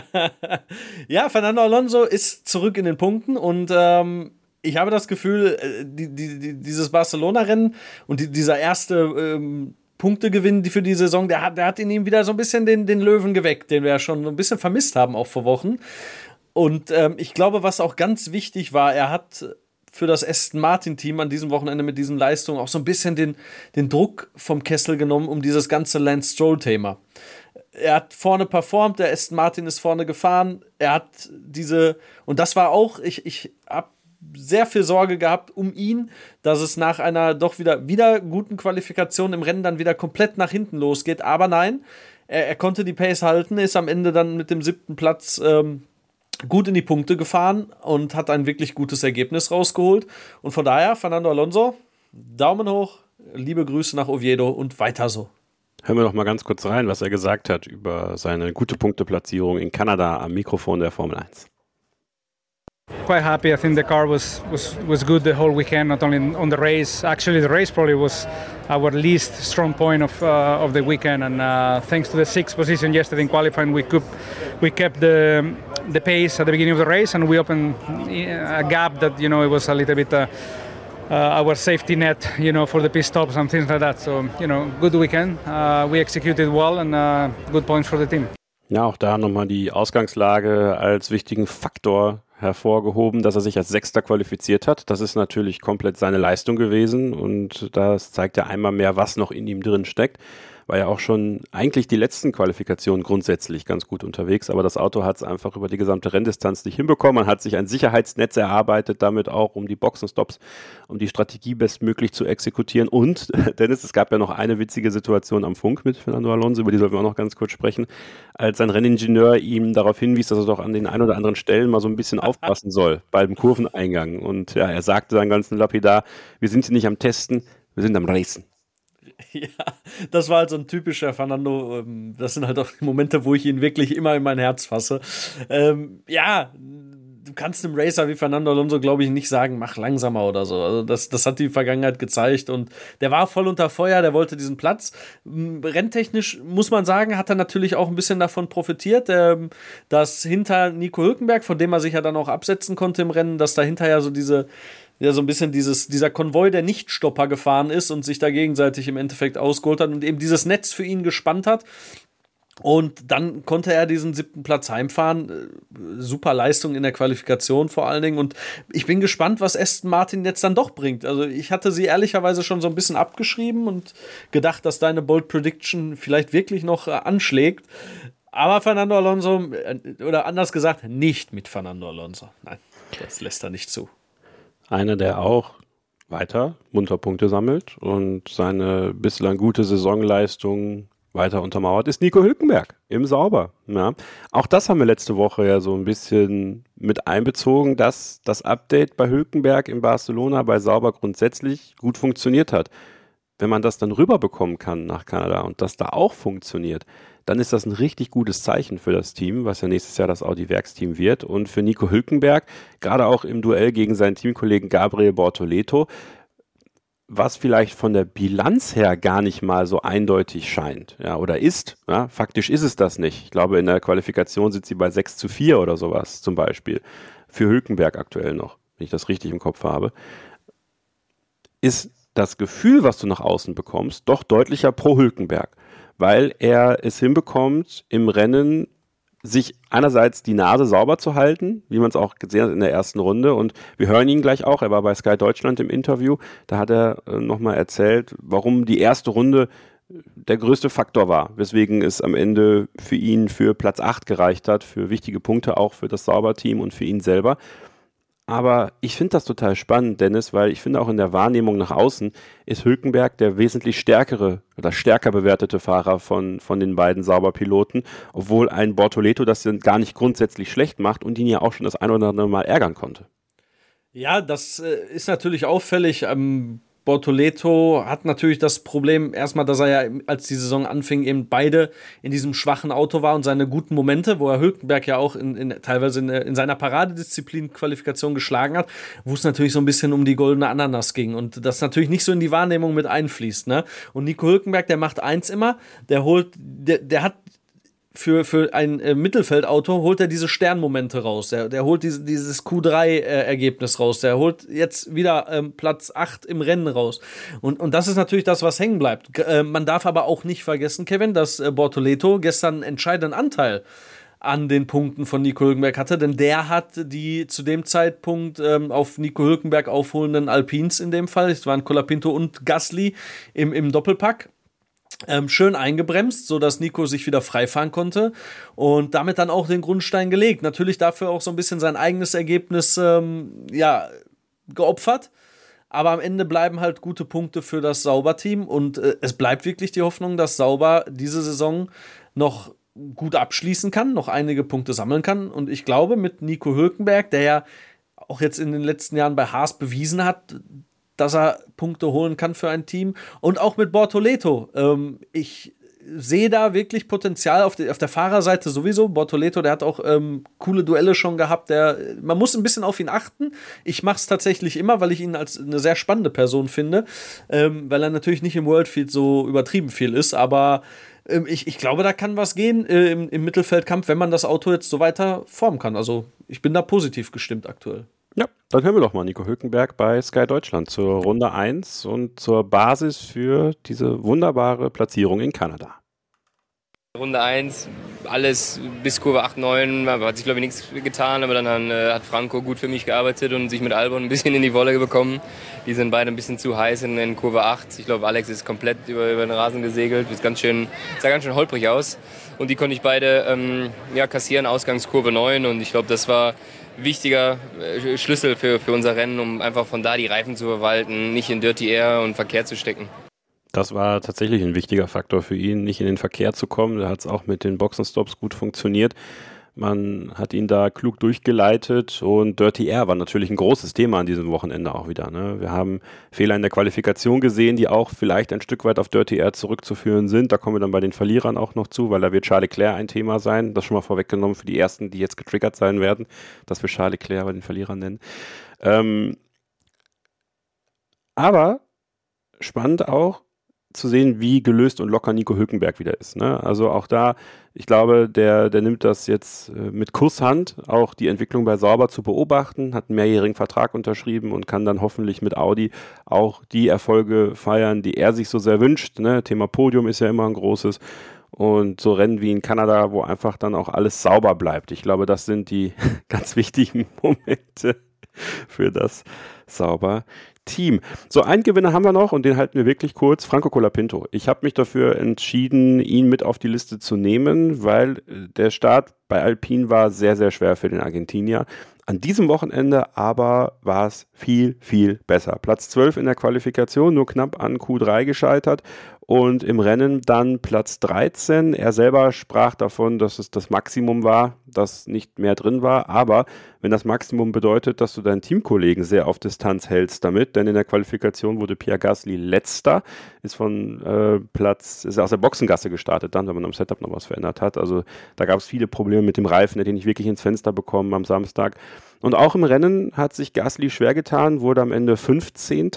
S3: Ja, Fernando Alonso ist zurück in den Punkten und ich habe das Gefühl, dieses Barcelona-Rennen und dieser erste Punktegewinn für die Saison, der hat in ihm wieder so ein bisschen den Löwen geweckt, den wir ja schon ein bisschen vermisst haben, auch vor Wochen. Und ich glaube, was auch ganz wichtig war, er hat für das Aston Martin-Team an diesem Wochenende mit diesen Leistungen auch so ein bisschen den Druck vom Kessel genommen um dieses ganze Lance Stroll-Thema. Er hat vorne performt, der Aston Martin ist vorne gefahren, er hat und das war auch, ich habe sehr viel Sorge gehabt um ihn, dass es nach einer doch wieder guten Qualifikation im Rennen dann wieder komplett nach hinten losgeht. Aber nein, er konnte die Pace halten, ist am Ende dann mit dem 7. Platz gut in die Punkte gefahren und hat ein wirklich gutes Ergebnis rausgeholt. Und von daher, Fernando Alonso, Daumen hoch, liebe Grüße nach Oviedo und weiter so.
S2: Hören wir noch mal ganz kurz rein, was er gesagt hat über seine gute Punkteplatzierung in Kanada am Mikrofon der Formel 1.
S6: Quite happy. I think the car was good the whole weekend, not only on the race. Actually, the race probably was our least strong point of the weekend. And thanks to the 6th position yesterday in qualifying, we kept the pace at the beginning of the race, and we opened a gap that it was a little bit our safety net, for the pit stops and things like that. So good weekend. We executed well, and good points for the team.
S2: Ja, auch da nochmal die Ausgangslage als wichtigen Faktor hervorgehoben, dass er sich als 6. qualifiziert hat. Das ist natürlich komplett seine Leistung gewesen und das zeigt ja einmal mehr, was noch in ihm drin steckt. War ja auch schon eigentlich die letzten Qualifikationen grundsätzlich ganz gut unterwegs, aber das Auto hat es einfach über die gesamte Renndistanz nicht hinbekommen. Man hat sich ein Sicherheitsnetz erarbeitet, damit auch um die Boxenstops, um die Strategie bestmöglich zu exekutieren. Und, Dennis, es gab ja noch eine witzige Situation am Funk mit Fernando Alonso, über die sollten wir auch noch ganz kurz sprechen, als sein Renningenieur ihm darauf hinwies, dass er doch an den ein oder anderen Stellen mal so ein bisschen aufpassen soll beim Kurveneingang. Und ja, er sagte dann ganz lapidar, wir sind hier nicht am Testen, wir sind am Racen.
S3: Ja, das war halt so ein typischer Fernando, das sind halt auch die Momente, wo ich ihn wirklich immer in mein Herz fasse. Ja, du kannst einem Racer wie Fernando Alonso, glaube ich, nicht sagen, mach langsamer oder so. Also das hat die Vergangenheit gezeigt und der war voll unter Feuer, der wollte diesen Platz. Renntechnisch, muss man sagen, hat er natürlich auch ein bisschen davon profitiert, dass hinter Nico Hülkenberg, von dem er sich ja dann auch absetzen konnte im Rennen, dass dahinter ja so so ein bisschen dieser Konvoi der Nichtstopper gefahren ist und sich da gegenseitig im Endeffekt ausgeholt hat und eben dieses Netz für ihn gespannt hat. Und dann konnte er diesen 7. Platz heimfahren. Super Leistung in der Qualifikation vor allen Dingen. Und ich bin gespannt, was Aston Martin jetzt dann doch bringt. Also ich hatte sie ehrlicherweise schon so ein bisschen abgeschrieben und gedacht, dass deine Bold Prediction vielleicht wirklich noch anschlägt. Aber Fernando Alonso, oder anders gesagt, nicht mit Fernando Alonso. Nein, das lässt er nicht zu.
S2: Einer, der auch weiter munter Punkte sammelt und seine bislang gute Saisonleistung weiter untermauert, ist Nico Hülkenberg im Sauber. Ja. Auch das haben wir letzte Woche ja so ein bisschen mit einbezogen, dass das Update bei Hülkenberg in Barcelona bei Sauber grundsätzlich gut funktioniert hat. Wenn man das dann rüberbekommen kann nach Kanada und das da auch funktioniert, dann ist das ein richtig gutes Zeichen für das Team, was ja nächstes Jahr das Audi-Werksteam wird. Und für Nico Hülkenberg, gerade auch im Duell gegen seinen Teamkollegen Gabriel Bortoleto, was vielleicht von der Bilanz her gar nicht mal so eindeutig scheint, ja, oder ist. Ja, faktisch ist es das nicht. Ich glaube, in der Qualifikation sind sie bei 6:4 oder sowas zum Beispiel. Für Hülkenberg aktuell noch, wenn ich das richtig im Kopf habe. Ist das Gefühl, was du nach außen bekommst, doch deutlicher pro Hülkenberg, weil er es hinbekommt, im Rennen sich einerseits die Nase sauber zu halten, wie man es auch gesehen hat in der ersten Runde. Und wir hören ihn gleich auch, er war bei Sky Deutschland im Interview, da hat er nochmal erzählt, warum die erste Runde der größte Faktor war, weswegen es am Ende für ihn für Platz 8 gereicht hat, für wichtige Punkte auch für das Sauber-Team und für ihn selber. Aber ich finde das total spannend, Dennis, weil ich finde auch in der Wahrnehmung nach außen ist Hülkenberg der wesentlich stärkere oder stärker bewertete Fahrer von den beiden Sauber-Piloten, obwohl ein Bortoleto das gar nicht grundsätzlich schlecht macht und ihn ja auch schon das ein oder andere Mal ärgern konnte.
S3: Ja, das ist natürlich auffällig. Bortoleto hat natürlich das Problem erstmal, dass er ja, als die Saison anfing, eben beide in diesem schwachen Auto war und seine guten Momente, wo er Hülkenberg ja auch teilweise in seiner Paradedisziplin Qualifikation geschlagen hat, wo es natürlich so ein bisschen um die goldene Ananas ging und das natürlich nicht so in die Wahrnehmung mit einfließt, ne? Und Nico Hülkenberg, der macht eins immer, der hat für ein Mittelfeldauto holt er diese Sternmomente raus. Der holt dieses Q3-Ergebnis raus. Der holt jetzt wieder Platz 8 im Rennen raus. Und das ist natürlich das, was hängen bleibt. Man darf aber auch nicht vergessen, Kevin, dass Bortoleto gestern einen entscheidenden Anteil an den Punkten von Nico Hülkenberg hatte, denn der hat die zu dem Zeitpunkt auf Nico Hülkenberg aufholenden Alpines in dem Fall, es waren Colapinto und Gasly im Doppelpack, schön eingebremst, sodass Nico sich wieder freifahren konnte und damit dann auch den Grundstein gelegt. Natürlich dafür auch so ein bisschen sein eigenes Ergebnis geopfert, aber am Ende bleiben halt gute Punkte für das Sauber-Team und es bleibt wirklich die Hoffnung, dass Sauber diese Saison noch gut abschließen kann, noch einige Punkte sammeln kann und ich glaube mit Nico Hülkenberg, der ja auch jetzt in den letzten Jahren bei Haas bewiesen hat, dass er Punkte holen kann für ein Team. Und auch mit Bortoleto. Ich sehe da wirklich Potenzial auf der Fahrerseite sowieso. Bortoleto, der hat auch coole Duelle schon gehabt. Man muss ein bisschen auf ihn achten. Ich mache es tatsächlich immer, weil ich ihn als eine sehr spannende Person finde. Weil er natürlich nicht im Worldfield so übertrieben viel ist. Aber ich glaube, da kann was gehen im Mittelfeldkampf, wenn man das Auto jetzt so weiter formen kann. Also ich bin da positiv gestimmt aktuell.
S2: Ja, dann hören wir doch mal Nico Hülkenberg bei Sky Deutschland zur Runde 1 und zur Basis für diese wunderbare Platzierung in Kanada.
S7: Runde 1, alles bis Kurve 8, 9, hat sich glaube ich nichts getan, aber dann hat Franco gut für mich gearbeitet und sich mit Albon ein bisschen in die Wolle bekommen. Die sind beide ein bisschen zu heiß in Kurve 8. Ich glaube, Alex ist komplett über den Rasen gesegelt, sah ganz schön holprig aus. Und die konnte ich beide kassieren, Ausgangskurve 9 und ich glaube, das war wichtiger Schlüssel für unser Rennen, um einfach von da die Reifen zu verwalten, nicht in Dirty Air und Verkehr zu stecken.
S2: Das war tatsächlich ein wichtiger Faktor für ihn, nicht in den Verkehr zu kommen. Da hat es auch mit den Boxenstops gut funktioniert. Man hat ihn da klug durchgeleitet und Dirty Air war natürlich ein großes Thema an diesem Wochenende auch wieder. Ne? Wir haben Fehler in der Qualifikation gesehen, die auch vielleicht ein Stück weit auf Dirty Air zurückzuführen sind. Da kommen wir dann bei den Verlierern auch noch zu, weil da wird Charles Leclerc ein Thema sein. Das schon mal vorweggenommen für die Ersten, die jetzt getriggert sein werden, dass wir Charles Leclerc bei den Verlierern nennen. Aber spannend auch zu sehen, wie gelöst und locker Nico Hülkenberg wieder ist. Ne? Also auch da, ich glaube, der nimmt das jetzt mit Kusshand, auch die Entwicklung bei Sauber zu beobachten, hat einen mehrjährigen Vertrag unterschrieben und kann dann hoffentlich mit Audi auch die Erfolge feiern, die er sich so sehr wünscht. Ne? Thema Podium ist ja immer ein großes. Und so Rennen wie in Kanada, wo einfach dann auch alles sauber bleibt. Ich glaube, das sind die ganz wichtigen Momente für das Sauber-Team. So, einen Gewinner haben wir noch und den halten wir wirklich kurz. Franco Colapinto. Ich habe mich dafür entschieden, ihn mit auf die Liste zu nehmen, weil der Start bei Alpine war sehr, sehr schwer für den Argentinier. An diesem Wochenende aber war es viel, viel besser. Platz 12 in der Qualifikation, nur knapp an Q3 gescheitert und im Rennen dann Platz 13. Er selber sprach davon, dass es das Maximum war, dass nicht mehr drin war, aber wenn das Maximum bedeutet, dass du deinen Teamkollegen sehr auf Distanz hältst damit, denn in der Qualifikation wurde Pierre Gasly letzter, ist ist aus der Boxengasse gestartet dann, wenn man am Setup noch was verändert hat. Also da gab es viele Probleme mit dem Reifen, der den nicht wirklich ins Fenster bekommen am Samstag. Und auch im Rennen hat sich Gasly schwer getan, wurde am Ende 15.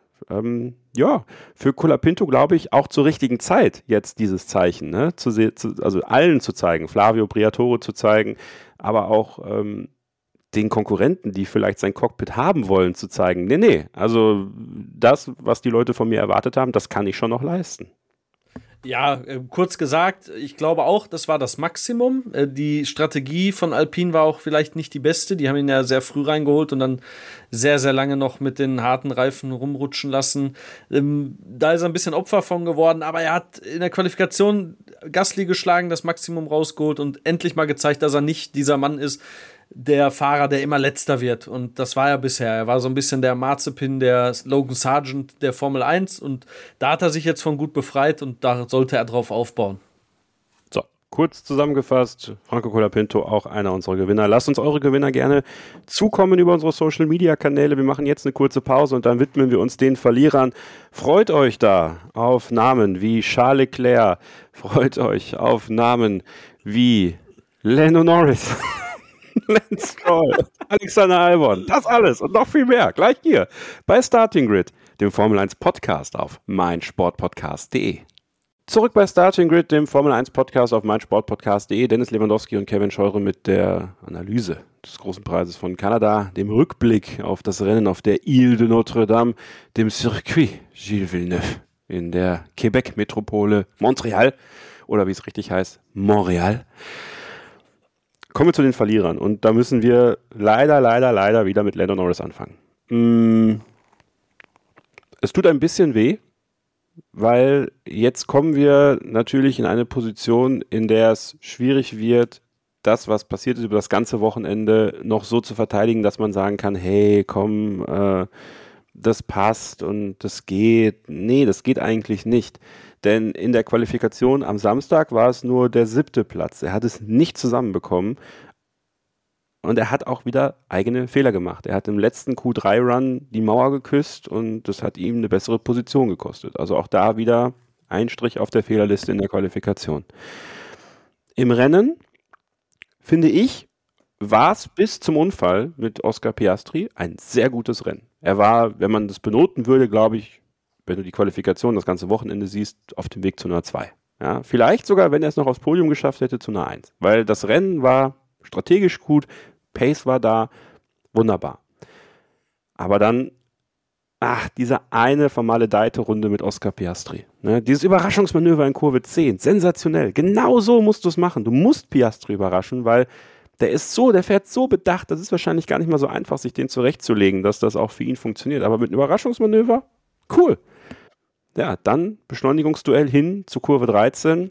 S2: Für Colapinto glaube ich auch zur richtigen Zeit jetzt dieses Zeichen, ne? Also allen zu zeigen, Flavio Briatore zu zeigen, aber auch den Konkurrenten, die vielleicht sein Cockpit haben wollen, zu zeigen, nee, also das, was die Leute von mir erwartet haben, das kann ich schon noch leisten.
S3: Ja, kurz gesagt, ich glaube auch, das war das Maximum. Die Strategie von Alpine war auch vielleicht nicht die beste. Die haben ihn ja sehr früh reingeholt und dann sehr, sehr lange noch mit den harten Reifen rumrutschen lassen. Da ist er ein bisschen Opfer von geworden, aber er hat in der Qualifikation Gasly geschlagen, das Maximum rausgeholt und endlich mal gezeigt, dass er nicht dieser Mann ist, der Fahrer, der immer Letzter wird. Und das war er bisher. Er war so ein bisschen der Marzipin, der Logan Sargent der Formel 1. Und da hat er sich jetzt von gut befreit und da sollte er drauf aufbauen.
S2: So, kurz zusammengefasst, Franco Colapinto auch einer unserer Gewinner. Lasst uns eure Gewinner gerne zukommen über unsere Social-Media-Kanäle. Wir machen jetzt eine kurze Pause und dann widmen wir uns den Verlierern. Freut euch da auf Namen wie Charles Leclerc. Freut euch auf Namen wie Lando Norris. Lance Stroll, Alexander Albon, das alles und noch viel mehr, gleich hier bei Starting Grid, dem Formel 1 Podcast auf meinsportpodcast.de. Zurück bei Starting Grid, dem Formel 1 Podcast auf meinsportpodcast.de. Dennis Lewandowski und Kevin Scheure mit der Analyse des großen Preises von Kanada, dem Rückblick auf das Rennen auf der Ile de Notre-Dame, dem Circuit Gilles Villeneuve in der Quebec-Metropole Montreal oder wie es richtig heißt, Montreal. Kommen wir zu den Verlierern und da müssen wir leider wieder mit Lando Norris anfangen. Es tut ein bisschen weh, weil jetzt kommen wir natürlich in eine Position, in der es schwierig wird, das, was passiert ist über das ganze Wochenende, noch so zu verteidigen, dass man sagen kann, hey, komm, das passt und das geht. Nee, das geht eigentlich nicht. Denn in der Qualifikation am Samstag war es nur der 7. Platz. Er hat es nicht zusammenbekommen und er hat auch wieder eigene Fehler gemacht. Er hat im letzten Q3-Run die Mauer geküsst und das hat ihm eine bessere Position gekostet. Also auch da wieder ein Strich auf der Fehlerliste in der Qualifikation. Im Rennen, finde ich, war es bis zum Unfall mit Oscar Piastri ein sehr gutes Rennen. Er war, wenn man das benoten würde, glaube ich, wenn du die Qualifikation das ganze Wochenende siehst, auf dem Weg zu einer 2. Ja, vielleicht sogar, wenn er es noch aufs Podium geschafft hätte, zu einer 1. Weil das Rennen war strategisch gut, Pace war da, wunderbar. Aber dann, diese eine vermaledeite Runde mit Oscar Piastri. Ne, dieses Überraschungsmanöver in Kurve 10, sensationell. Genau so musst du es machen. Du musst Piastri überraschen, weil der fährt so bedacht, das ist wahrscheinlich gar nicht mal so einfach, sich den zurechtzulegen, dass das auch für ihn funktioniert. Aber mit einem Überraschungsmanöver, cool. Ja, dann Beschleunigungsduell hin zu Kurve 13.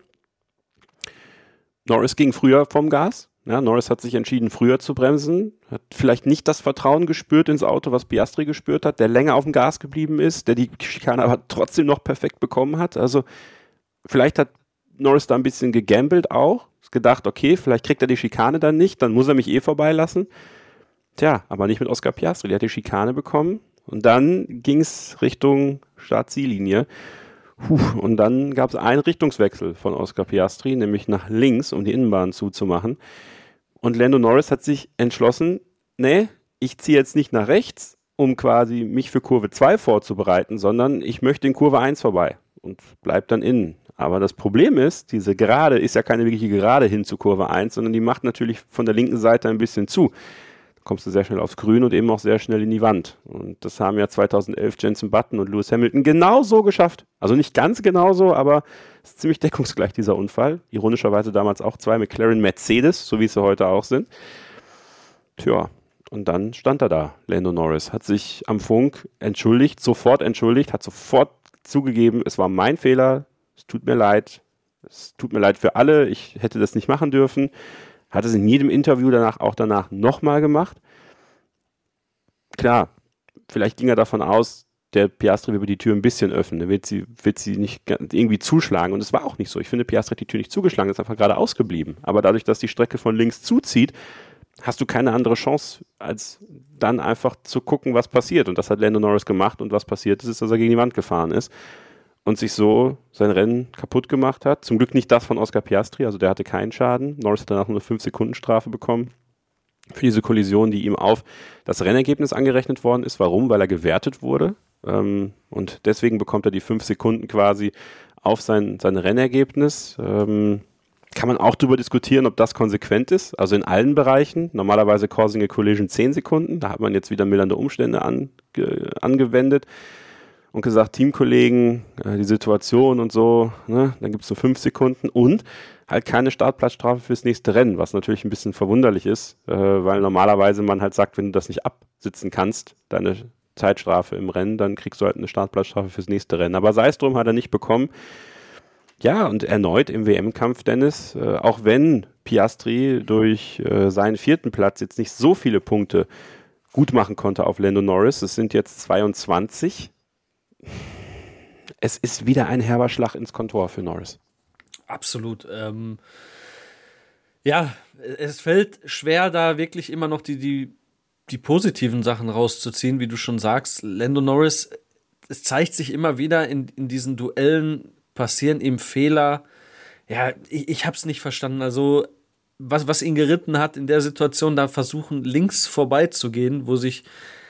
S2: Norris ging früher vom Gas. Ja, Norris hat sich entschieden, früher zu bremsen. Hat vielleicht nicht das Vertrauen gespürt ins Auto, was Piastri gespürt hat, der länger auf dem Gas geblieben ist, der die Schikane aber trotzdem noch perfekt bekommen hat. Also vielleicht hat Norris da ein bisschen gegambelt auch. Ist gedacht, okay, vielleicht kriegt er die Schikane dann nicht, dann muss er mich vorbeilassen. Tja, aber nicht mit Oscar Piastri. Der hat die Schikane bekommen. Und dann ging es Richtung Start-Ziellinie. Und dann gab es einen Richtungswechsel von Oscar Piastri, nämlich nach links, um die Innenbahn zuzumachen. Und Lando Norris hat sich entschlossen, nee, ich ziehe jetzt nicht nach rechts, um quasi mich für Kurve 2 vorzubereiten, sondern ich möchte in Kurve 1 vorbei und bleibt dann innen. Aber das Problem ist, diese Gerade ist ja keine wirkliche Gerade hin zu Kurve 1, sondern die macht natürlich von der linken Seite ein bisschen zu. Kommst du sehr schnell aufs Grün und eben auch sehr schnell in die Wand. Und das haben ja 2011 Jenson Button und Lewis Hamilton genauso geschafft. Also nicht ganz genauso, aber es ist ziemlich deckungsgleich, dieser Unfall. Ironischerweise damals auch 2 McLaren Mercedes, so wie sie heute auch sind. Tja, und dann stand er da, Lando Norris, hat sich am Funk sofort entschuldigt, hat sofort zugegeben, es war mein Fehler, es tut mir leid für alle, ich hätte das nicht machen dürfen. Hat es in jedem Interview danach nochmal gemacht. Klar, vielleicht ging er davon aus, der Piastri will die Tür ein bisschen öffnen, dann wird sie nicht irgendwie zuschlagen. Und es war auch nicht so. Ich finde, Piastri hat die Tür nicht zugeschlagen, ist einfach gerade ausgeblieben. Aber dadurch, dass die Strecke von links zuzieht, hast du keine andere Chance, als dann einfach zu gucken, was passiert. Und das hat Lando Norris gemacht. Und was passiert ist, dass er gegen die Wand gefahren ist und sich so sein Rennen kaputt gemacht hat. Zum Glück nicht das von Oscar Piastri, also der hatte keinen Schaden. Norris hat danach nur eine 5-Sekunden-Strafe bekommen für diese Kollision, die ihm auf das Rennergebnis angerechnet worden ist. Warum? Weil er gewertet wurde. Und deswegen bekommt er die 5 Sekunden quasi auf sein Rennergebnis. Kann man auch darüber diskutieren, ob das konsequent ist. Also in allen Bereichen. Normalerweise Causing a Collision 10 Sekunden. Da hat man jetzt wieder mildernde Umstände angewendet. und gesagt, Teamkollegen, die Situation und so, ne? Dann gibt es so 5 Sekunden und halt keine Startplatzstrafe fürs nächste Rennen, was natürlich ein bisschen verwunderlich ist, weil normalerweise man halt sagt, wenn du das nicht absitzen kannst, deine Zeitstrafe im Rennen, dann kriegst du halt eine Startplatzstrafe fürs nächste Rennen. Aber sei es drum, hat er nicht bekommen. Ja, und erneut im WM-Kampf, Dennis, auch wenn Piastri durch seinen 4. Platz jetzt nicht so viele Punkte gut machen konnte auf Lando Norris, es sind jetzt 22. Es ist wieder ein herber Schlag ins Kontor für Norris.
S3: Absolut. Ja, es fällt schwer, da wirklich immer noch die positiven Sachen rauszuziehen, wie du schon sagst. Lando Norris, es zeigt sich immer wieder in diesen Duellen, passieren ihm Fehler. Ja, ich habe es nicht verstanden. Also, was ihn geritten hat in der Situation, da versuchen, links vorbeizugehen, wo sich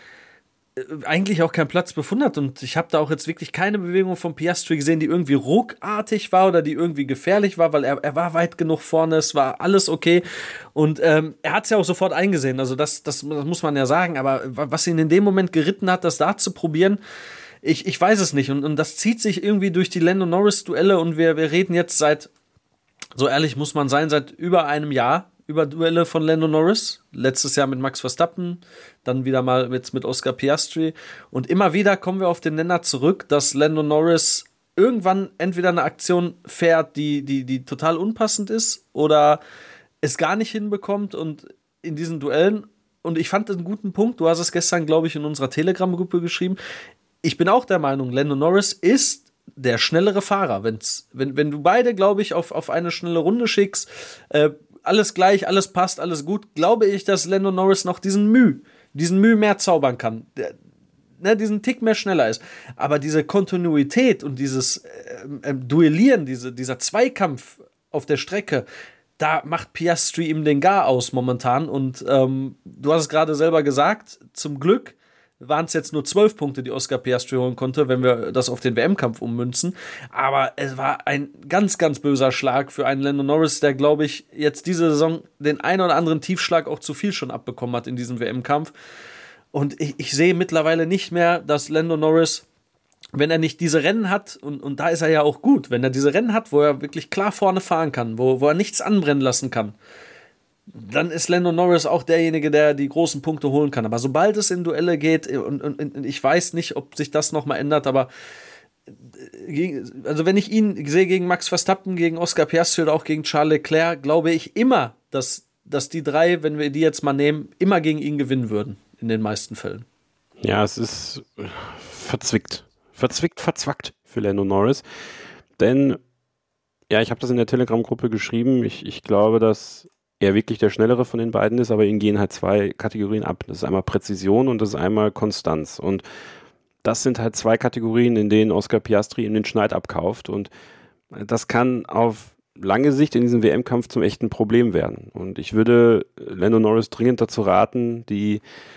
S3: eigentlich auch kein Platz befunden hat. Und ich habe da auch jetzt wirklich keine Bewegung von Piastri gesehen, die irgendwie ruckartig war oder die irgendwie gefährlich war, weil er war weit genug vorne, es war alles okay. Und er hat es ja auch sofort eingesehen, also das muss man ja sagen. Aber was ihn in dem Moment geritten hat, das da zu probieren, ich weiß es nicht. Und das zieht sich irgendwie durch die Lando Norris-Duelle und wir reden jetzt so ehrlich muss man sein, seit über einem Jahr über Duelle von Lando Norris. Letztes Jahr mit Max Verstappen, dann wieder mal jetzt mit Oscar Piastri. Und immer wieder kommen wir auf den Nenner zurück, dass Lando Norris irgendwann entweder eine Aktion fährt, die total unpassend ist oder es gar nicht hinbekommt und in diesen Duellen. Und ich fand einen guten Punkt, du hast es gestern, glaube ich, in unserer Telegram-Gruppe geschrieben. Ich bin auch der Meinung, Lando Norris ist der schnellere Fahrer. Wenn du beide, glaube ich, auf eine schnelle Runde schickst, alles gleich, alles passt, alles gut, glaube ich, dass Lando Norris noch diesen Mühe mehr zaubern kann, diesen Tick mehr schneller ist. Aber diese Kontinuität und dieses Duellieren, dieser Zweikampf auf der Strecke, da macht Piastri ihm den Gar aus momentan. Und du hast es gerade selber gesagt, zum Glück waren es jetzt nur 12 Punkte, die Oscar Piastri holen konnte, wenn wir das auf den WM-Kampf ummünzen. Aber es war ein ganz, ganz böser Schlag für einen Lando Norris, der, glaube ich, jetzt diese Saison den einen oder anderen Tiefschlag auch zu viel schon abbekommen hat in diesem WM-Kampf. Und ich sehe mittlerweile nicht mehr, dass Lando Norris, wenn er nicht diese Rennen hat, und da ist er ja auch gut, wenn er diese Rennen hat, wo er wirklich klar vorne fahren kann, wo er nichts anbrennen lassen kann, dann ist Lando Norris auch derjenige, der die großen Punkte holen kann. Aber sobald es in Duelle geht, und ich weiß nicht, ob sich das nochmal ändert, aber also wenn ich ihn sehe gegen Max Verstappen, gegen Oscar Piastri oder auch gegen Charles Leclerc, glaube ich immer, dass die drei, wenn wir die jetzt mal nehmen, immer gegen ihn gewinnen würden, in den meisten Fällen.
S2: Ja, es ist verzwickt für Lando Norris, denn ja, ich habe das in der Telegram-Gruppe geschrieben, ich glaube, dass er wirklich der Schnellere von den beiden ist, aber ihnen gehen halt 2 Kategorien ab. Das ist einmal Präzision und das ist einmal Konstanz. Und das sind halt 2 Kategorien, in denen Oscar Piastri ihm den Schneid abkauft. Und das kann auf lange Sicht in diesem WM-Kampf zum echten Problem werden. Und ich würde Lando Norris dringend dazu raten, die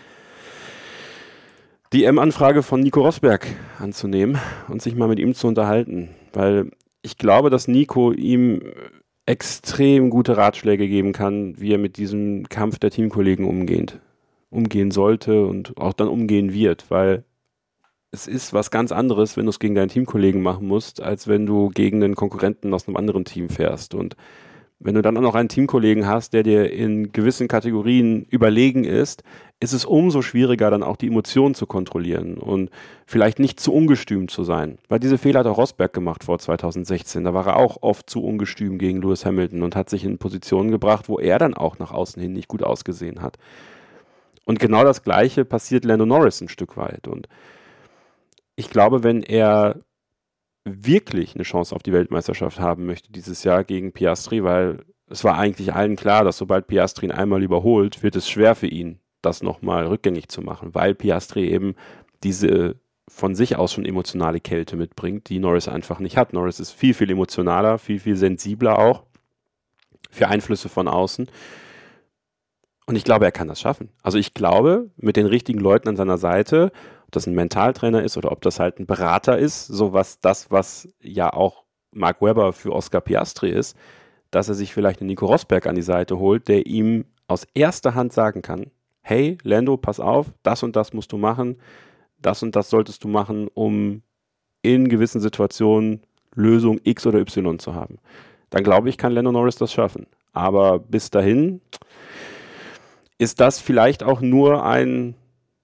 S2: DM-Anfrage von Nico Rosberg anzunehmen und sich mal mit ihm zu unterhalten. Weil ich glaube, dass Nico ihm extrem gute Ratschläge geben kann, wie er mit diesem Kampf der Teamkollegen umgehen sollte und auch dann umgehen wird, weil es ist was ganz anderes, wenn du es gegen deinen Teamkollegen machen musst, als wenn du gegen einen Konkurrenten aus einem anderen Team fährst. Und wenn du dann auch noch einen Teamkollegen hast, der dir in gewissen Kategorien überlegen ist es umso schwieriger, dann auch die Emotionen zu kontrollieren und vielleicht nicht zu ungestüm zu sein. Weil diese Fehler hat auch Rosberg gemacht vor 2016. Da war er auch oft zu ungestüm gegen Lewis Hamilton und hat sich in Positionen gebracht, wo er dann auch nach außen hin nicht gut ausgesehen hat. Und genau das Gleiche passiert Lando Norris ein Stück weit. Und ich glaube, wenn er wirklich eine Chance auf die Weltmeisterschaft haben möchte dieses Jahr gegen Piastri, weil es war eigentlich allen klar, dass sobald Piastri ihn einmal überholt, wird es schwer für ihn, das nochmal rückgängig zu machen, weil Piastri eben diese von sich aus schon emotionale Kälte mitbringt, die Norris einfach nicht hat. Norris ist viel, viel emotionaler, viel, viel sensibler auch für Einflüsse von außen. Und ich glaube, er kann das schaffen. Also ich glaube, mit den richtigen Leuten an seiner Seite, ob das ein Mentaltrainer ist oder ob das halt ein Berater ist, was ja auch Mark Webber für Oscar Piastri ist, dass er sich vielleicht einen Nico Rosberg an die Seite holt, der ihm aus erster Hand sagen kann, hey, Lando, pass auf, das und das musst du machen, das und das solltest du machen, um in gewissen Situationen Lösung X oder Y zu haben. Dann glaube ich, kann Lando Norris das schaffen. Aber bis dahin ist das vielleicht auch nur ein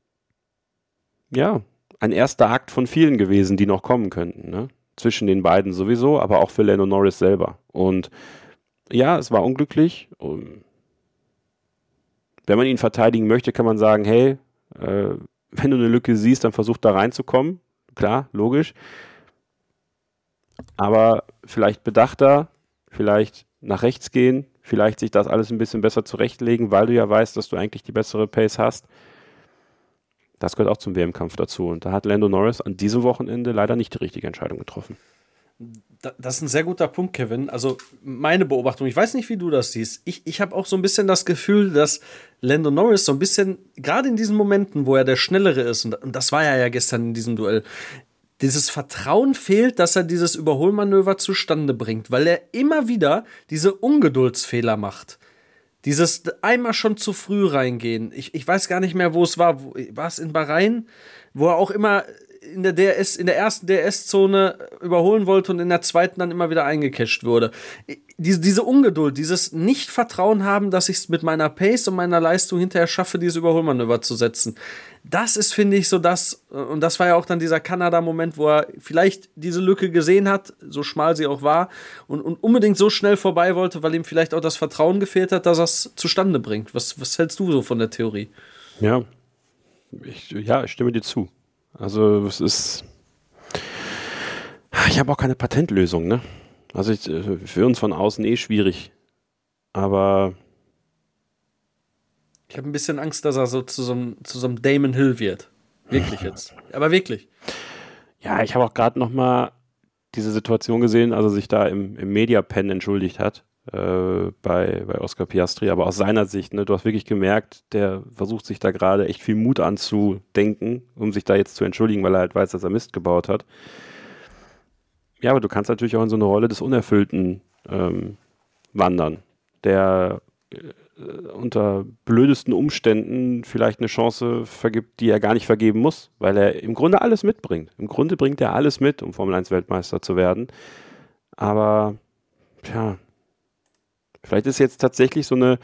S2: erster Akt von vielen gewesen, die noch kommen könnten. Ne? Zwischen den beiden sowieso, aber auch für Lando Norris selber. Und ja, es war unglücklich. Und wenn man ihn verteidigen möchte, kann man sagen, hey, wenn du eine Lücke siehst, dann versuch da reinzukommen. Klar, logisch. Aber vielleicht bedachter, vielleicht nach rechts gehen, vielleicht sich das alles ein bisschen besser zurechtlegen, weil du ja weißt, dass du eigentlich die bessere Pace hast. Das gehört auch zum WM-Kampf dazu. Und da hat Lando Norris an diesem Wochenende leider nicht die richtige Entscheidung getroffen.
S3: Das ist ein sehr guter Punkt, Kevin. Also meine Beobachtung, ich weiß nicht, wie du das siehst. Ich habe auch so ein bisschen das Gefühl, dass Lando Norris so ein bisschen, gerade in diesen Momenten, wo er der Schnellere ist, und das war er ja gestern in diesem Duell, dieses Vertrauen fehlt, dass er dieses Überholmanöver zustande bringt, weil er immer wieder diese Ungeduldsfehler macht. Dieses einmal schon zu früh reingehen. Ich weiß gar nicht mehr, wo es war. War es in Bahrain? Wo er auch immer in der ersten DRS-Zone überholen wollte und in der zweiten dann immer wieder eingecasht wurde. Diese Ungeduld, dieses Nicht-Vertrauen haben, dass ich es mit meiner Pace und meiner Leistung hinterher schaffe, dieses Überholmanöver zu setzen. Das ist, finde ich, so das, und das war ja auch dann dieser Kanada-Moment, wo er vielleicht diese Lücke gesehen hat, so schmal sie auch war, und unbedingt so schnell vorbei wollte, weil ihm vielleicht auch das Vertrauen gefehlt hat, dass er es zustande bringt. Was hältst du so von der Theorie?
S2: Ja, ich stimme dir zu. Also es ist, ich habe auch keine Patentlösung, ne? Also für uns von außen schwierig, aber
S3: ich habe ein bisschen Angst, dass er so zu so einem Damon Hill wird. Wirklich jetzt. Aber wirklich.
S2: Ja, ich habe auch gerade noch mal diese Situation gesehen, als er sich da im Mediapen entschuldigt hat, bei Oscar Piastri, aber aus seiner Sicht, ne, du hast wirklich gemerkt, der versucht sich da gerade echt viel Mut anzudenken, um sich da jetzt zu entschuldigen, weil er halt weiß, dass er Mist gebaut hat. Ja, aber du kannst natürlich auch in so eine Rolle des Unerfüllten wandern, der unter blödesten Umständen vielleicht eine Chance vergibt, die er gar nicht vergeben muss, weil er im Grunde alles mitbringt. Im Grunde bringt er alles mit, um Formel-1-Weltmeister zu werden. Aber, tja, vielleicht ist jetzt tatsächlich so eine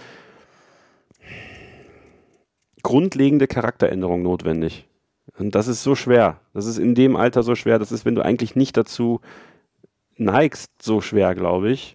S2: grundlegende Charakteränderung notwendig. Und das ist so schwer. Das ist in dem Alter so schwer. Das ist, wenn du eigentlich nicht dazu neigst, so schwer, glaube ich.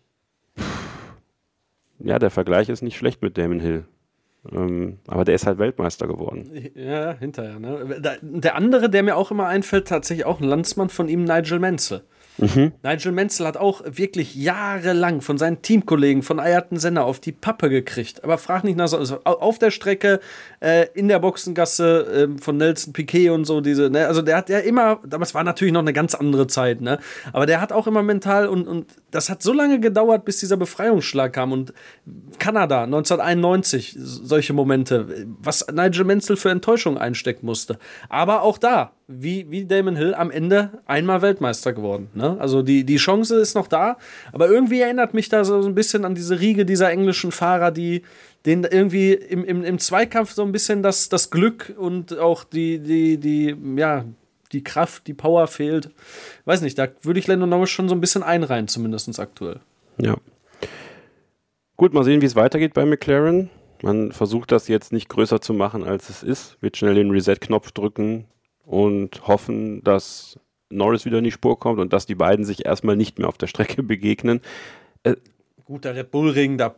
S2: Ja, der Vergleich ist nicht schlecht mit Damon Hill. Aber der ist halt Weltmeister geworden.
S3: Ja, hinterher. Ne? Der andere, der mir auch immer einfällt, tatsächlich auch ein Landsmann von ihm, Nigel Mansell. Nigel Mansell hat auch wirklich jahrelang von seinen Teamkollegen von Ayrton Senna auf die Pappe gekriegt. Aber frag nicht nach so, also auf der Strecke, in der Boxengasse von Nelson Piquet und so, ne? Also der hat ja immer, damals war natürlich noch eine ganz andere Zeit, ne? Aber der hat auch immer mental und das hat so lange gedauert, bis dieser Befreiungsschlag kam. Und Kanada 1991, solche Momente, was Nigel Mansell für Enttäuschung einstecken musste. Aber auch da, wie Damon Hill, am Ende einmal Weltmeister geworden. Ne? Also die Chance ist noch da, aber irgendwie erinnert mich da so ein bisschen an diese Riege dieser englischen Fahrer, denen irgendwie im Zweikampf so ein bisschen das Glück und auch die Kraft, die Power fehlt. Weiß nicht, da würde ich Lando Norris schon so ein bisschen einreihen, zumindest aktuell.
S2: Ja. Gut, mal sehen, wie es weitergeht bei McLaren. Man versucht das jetzt nicht größer zu machen, als es ist. Wird schnell den Reset-Knopf drücken und hoffen, dass Norris wieder in die Spur kommt und dass die beiden sich erstmal nicht mehr auf der Strecke begegnen.
S3: Gut, der Red Bull Ring, da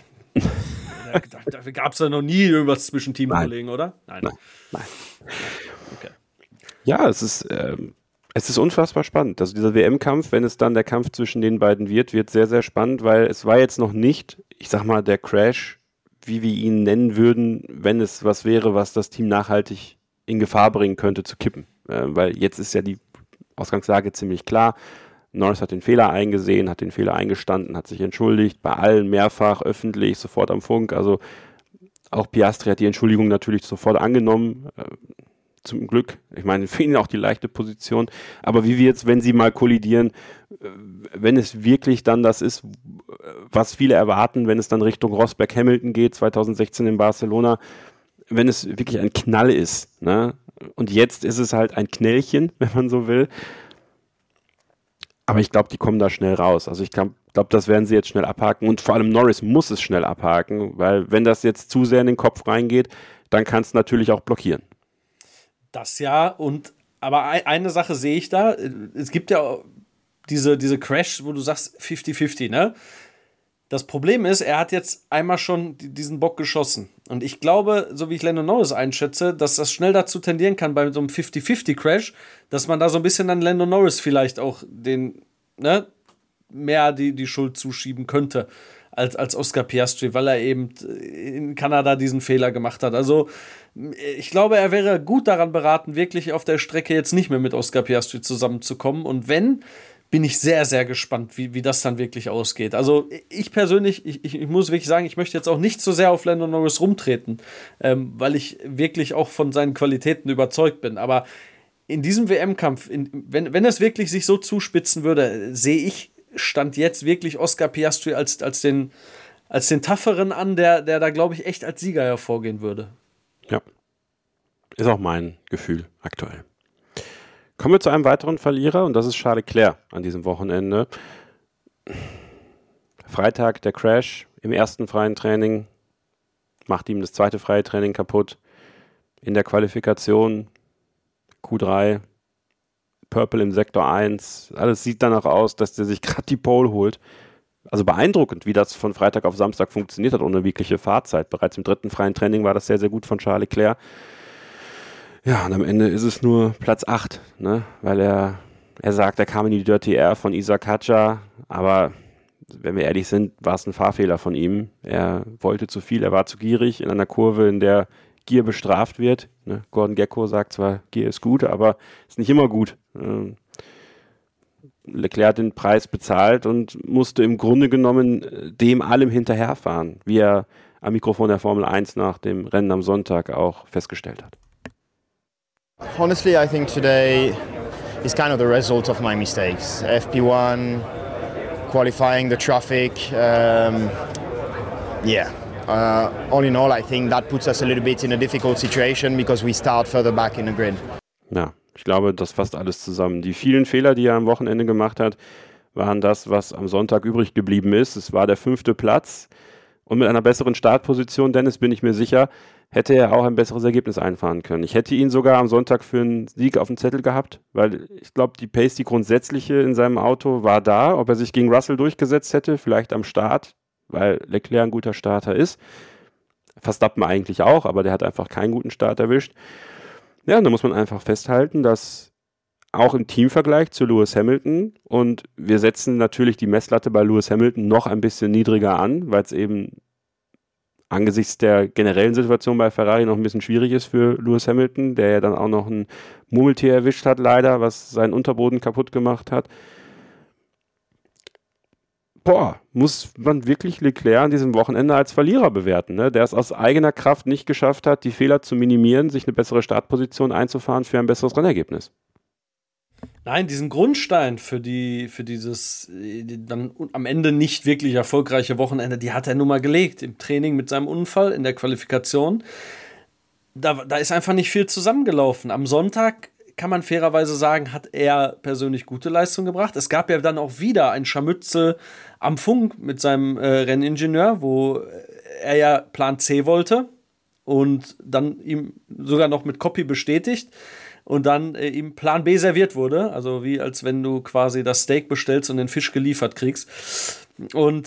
S3: gab es ja noch nie irgendwas zwischen Teamkollegen, oder? Nein. Okay.
S2: Ja, es ist unfassbar spannend. Also dieser WM-Kampf, wenn es dann der Kampf zwischen den beiden wird sehr, sehr spannend, weil es war jetzt noch nicht, ich sag mal, der Crash, wie wir ihn nennen würden, wenn es was wäre, was das Team nachhaltig in Gefahr bringen könnte, zu kippen. Weil jetzt ist ja die Ausgangslage ziemlich klar. Norris hat den Fehler eingesehen, hat den Fehler eingestanden, hat sich entschuldigt, bei allen mehrfach, öffentlich, sofort am Funk. Also auch Piastri hat die Entschuldigung natürlich sofort angenommen. Zum Glück. Ich meine, für ihn auch die leichte Position. Aber wie wir jetzt, wenn sie mal kollidieren, wenn es wirklich dann das ist, was viele erwarten, wenn es dann Richtung Rosberg-Hamilton geht, 2016 in Barcelona, wenn es wirklich ein Knall ist, ne? Und jetzt ist es halt ein Knällchen, wenn man so will, Aber ich glaube, die kommen da schnell raus. Also ich glaube, das werden sie jetzt schnell abhaken. Und vor allem Norris muss es schnell abhaken, weil wenn das jetzt zu sehr in den Kopf reingeht, dann kann es natürlich auch blockieren.
S3: Das ja, aber eine Sache sehe ich da. Es gibt ja diese Crash, wo du sagst 50-50, ne? Das Problem ist, er hat jetzt einmal schon diesen Bock geschossen. Und ich glaube, so wie ich Lando Norris einschätze, dass das schnell dazu tendieren kann, bei so einem 50-50-Crash, dass man da so ein bisschen an Lando Norris vielleicht auch mehr die Schuld zuschieben könnte als Oscar Piastri, weil er eben in Kanada diesen Fehler gemacht hat. Also ich glaube, er wäre gut daran beraten, wirklich auf der Strecke jetzt nicht mehr mit Oscar Piastri zusammenzukommen. Und wenn, bin ich sehr, sehr gespannt, wie das dann wirklich ausgeht. Also ich persönlich, ich muss wirklich sagen, ich möchte jetzt auch nicht so sehr auf Lando Norris rumtreten, weil ich wirklich auch von seinen Qualitäten überzeugt bin. Aber in diesem WM-Kampf, wenn es wirklich sich so zuspitzen würde, sehe ich Stand jetzt wirklich Oscar Piastri als den Tougheren an, der da, glaube ich, echt als Sieger hervorgehen würde.
S2: Ja, ist auch mein Gefühl aktuell. Kommen wir zu einem weiteren Verlierer und das ist Charles Leclerc an diesem Wochenende. Freitag der Crash im ersten freien Training, macht ihm das zweite freie Training kaputt. In der Qualifikation Q3, Purple im Sektor 1, alles sieht danach aus, dass der sich gerade die Pole holt. Also beeindruckend, wie das von Freitag auf Samstag funktioniert hat, ohne wirkliche Fahrzeit. Bereits im dritten freien Training war das sehr, sehr gut von Charles Leclerc. Ja, und am Ende ist es nur Platz 8, ne? Weil er sagt, er kam in die Dirty Air von Isaac Hadjar, aber wenn wir ehrlich sind, war es ein Fahrfehler von ihm. Er wollte zu viel, er war zu gierig in einer Kurve, in der Gier bestraft wird. Ne? Gordon Gekko sagt zwar, Gier ist gut, aber ist nicht immer gut. Leclerc hat den Preis bezahlt und musste im Grunde genommen dem allem hinterherfahren, wie er am Mikrofon der Formel 1 nach dem Rennen am Sonntag auch festgestellt hat.
S8: Honestly, I think today is kind of the result of my mistakes. FP1, qualifying, the traffic, all in all, I think that puts us a little bit in a difficult situation because we start further back in the grid.
S2: Ja, ich glaube, das fasst alles zusammen. Die vielen Fehler, die er am Wochenende gemacht hat, waren das, was am Sonntag übrig geblieben ist. Es war der 5. Platz und mit einer besseren Startposition, Dennis, bin ich mir sicher, hätte er auch ein besseres Ergebnis einfahren können. Ich hätte ihn sogar am Sonntag für einen Sieg auf dem Zettel gehabt, weil ich glaube, die Pace, die grundsätzliche in seinem Auto war da. Ob er sich gegen Russell durchgesetzt hätte, vielleicht am Start, weil Leclerc ein guter Starter ist. Verstappen eigentlich auch, aber der hat einfach keinen guten Start erwischt. Ja, und da muss man einfach festhalten, dass auch im Teamvergleich zu Lewis Hamilton, und wir setzen natürlich die Messlatte bei Lewis Hamilton noch ein bisschen niedriger an, weil es eben angesichts der generellen Situation bei Ferrari noch ein bisschen schwierig ist für Lewis Hamilton, der ja dann auch noch ein Murmeltier erwischt hat, leider, was seinen Unterboden kaputt gemacht hat. Muss man wirklich Leclerc an diesem Wochenende als Verlierer bewerten, ne? Der es aus eigener Kraft nicht geschafft hat, die Fehler zu minimieren, sich eine bessere Startposition einzufahren für ein besseres Rennergebnis.
S3: Nein, diesen Grundstein für dieses dann am Ende nicht wirklich erfolgreiche Wochenende, die hat er nun mal gelegt. Im Training mit seinem Unfall, in der Qualifikation. Da ist einfach nicht viel zusammengelaufen. Am Sonntag kann man fairerweise sagen, hat er persönlich gute Leistung gebracht. Es gab ja dann auch wieder ein Scharmützel am Funk mit seinem Renningenieur, wo er ja Plan C wollte und dann ihm sogar noch mit Copy bestätigt und dann ihm Plan B serviert wurde. Also wie als wenn du quasi das Steak bestellst und den Fisch geliefert kriegst. Und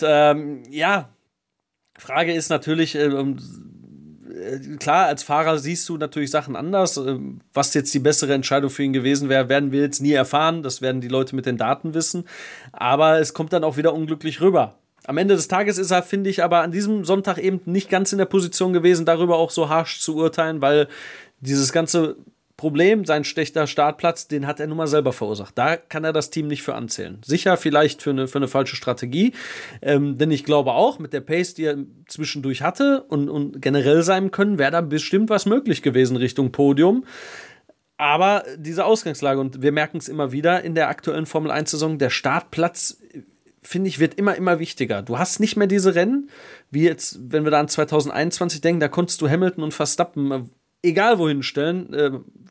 S3: Frage ist natürlich, klar, als Fahrer siehst du natürlich Sachen anders. Was jetzt die bessere Entscheidung für ihn gewesen wäre, werden wir jetzt nie erfahren. Das werden die Leute mit den Daten wissen. Aber es kommt dann auch wieder unglücklich rüber. Am Ende des Tages ist er, finde ich, aber an diesem Sonntag eben nicht ganz in der Position gewesen, darüber auch so harsch zu urteilen, weil dieses ganze Problem, sein schlechter Startplatz, den hat er nun mal selber verursacht. Da kann er das Team nicht für anzählen. Sicher vielleicht für eine falsche Strategie, denn ich glaube auch, mit der Pace, die er zwischendurch hatte und generell sein können, wäre da bestimmt was möglich gewesen Richtung Podium. Aber diese Ausgangslage, und wir merken es immer wieder in der aktuellen Formel-1-Saison, der Startplatz, finde ich, wird immer wichtiger. Du hast nicht mehr diese Rennen, wie jetzt, wenn wir da an 2021 denken, da konntest du Hamilton und Verstappen egal wohin stellen,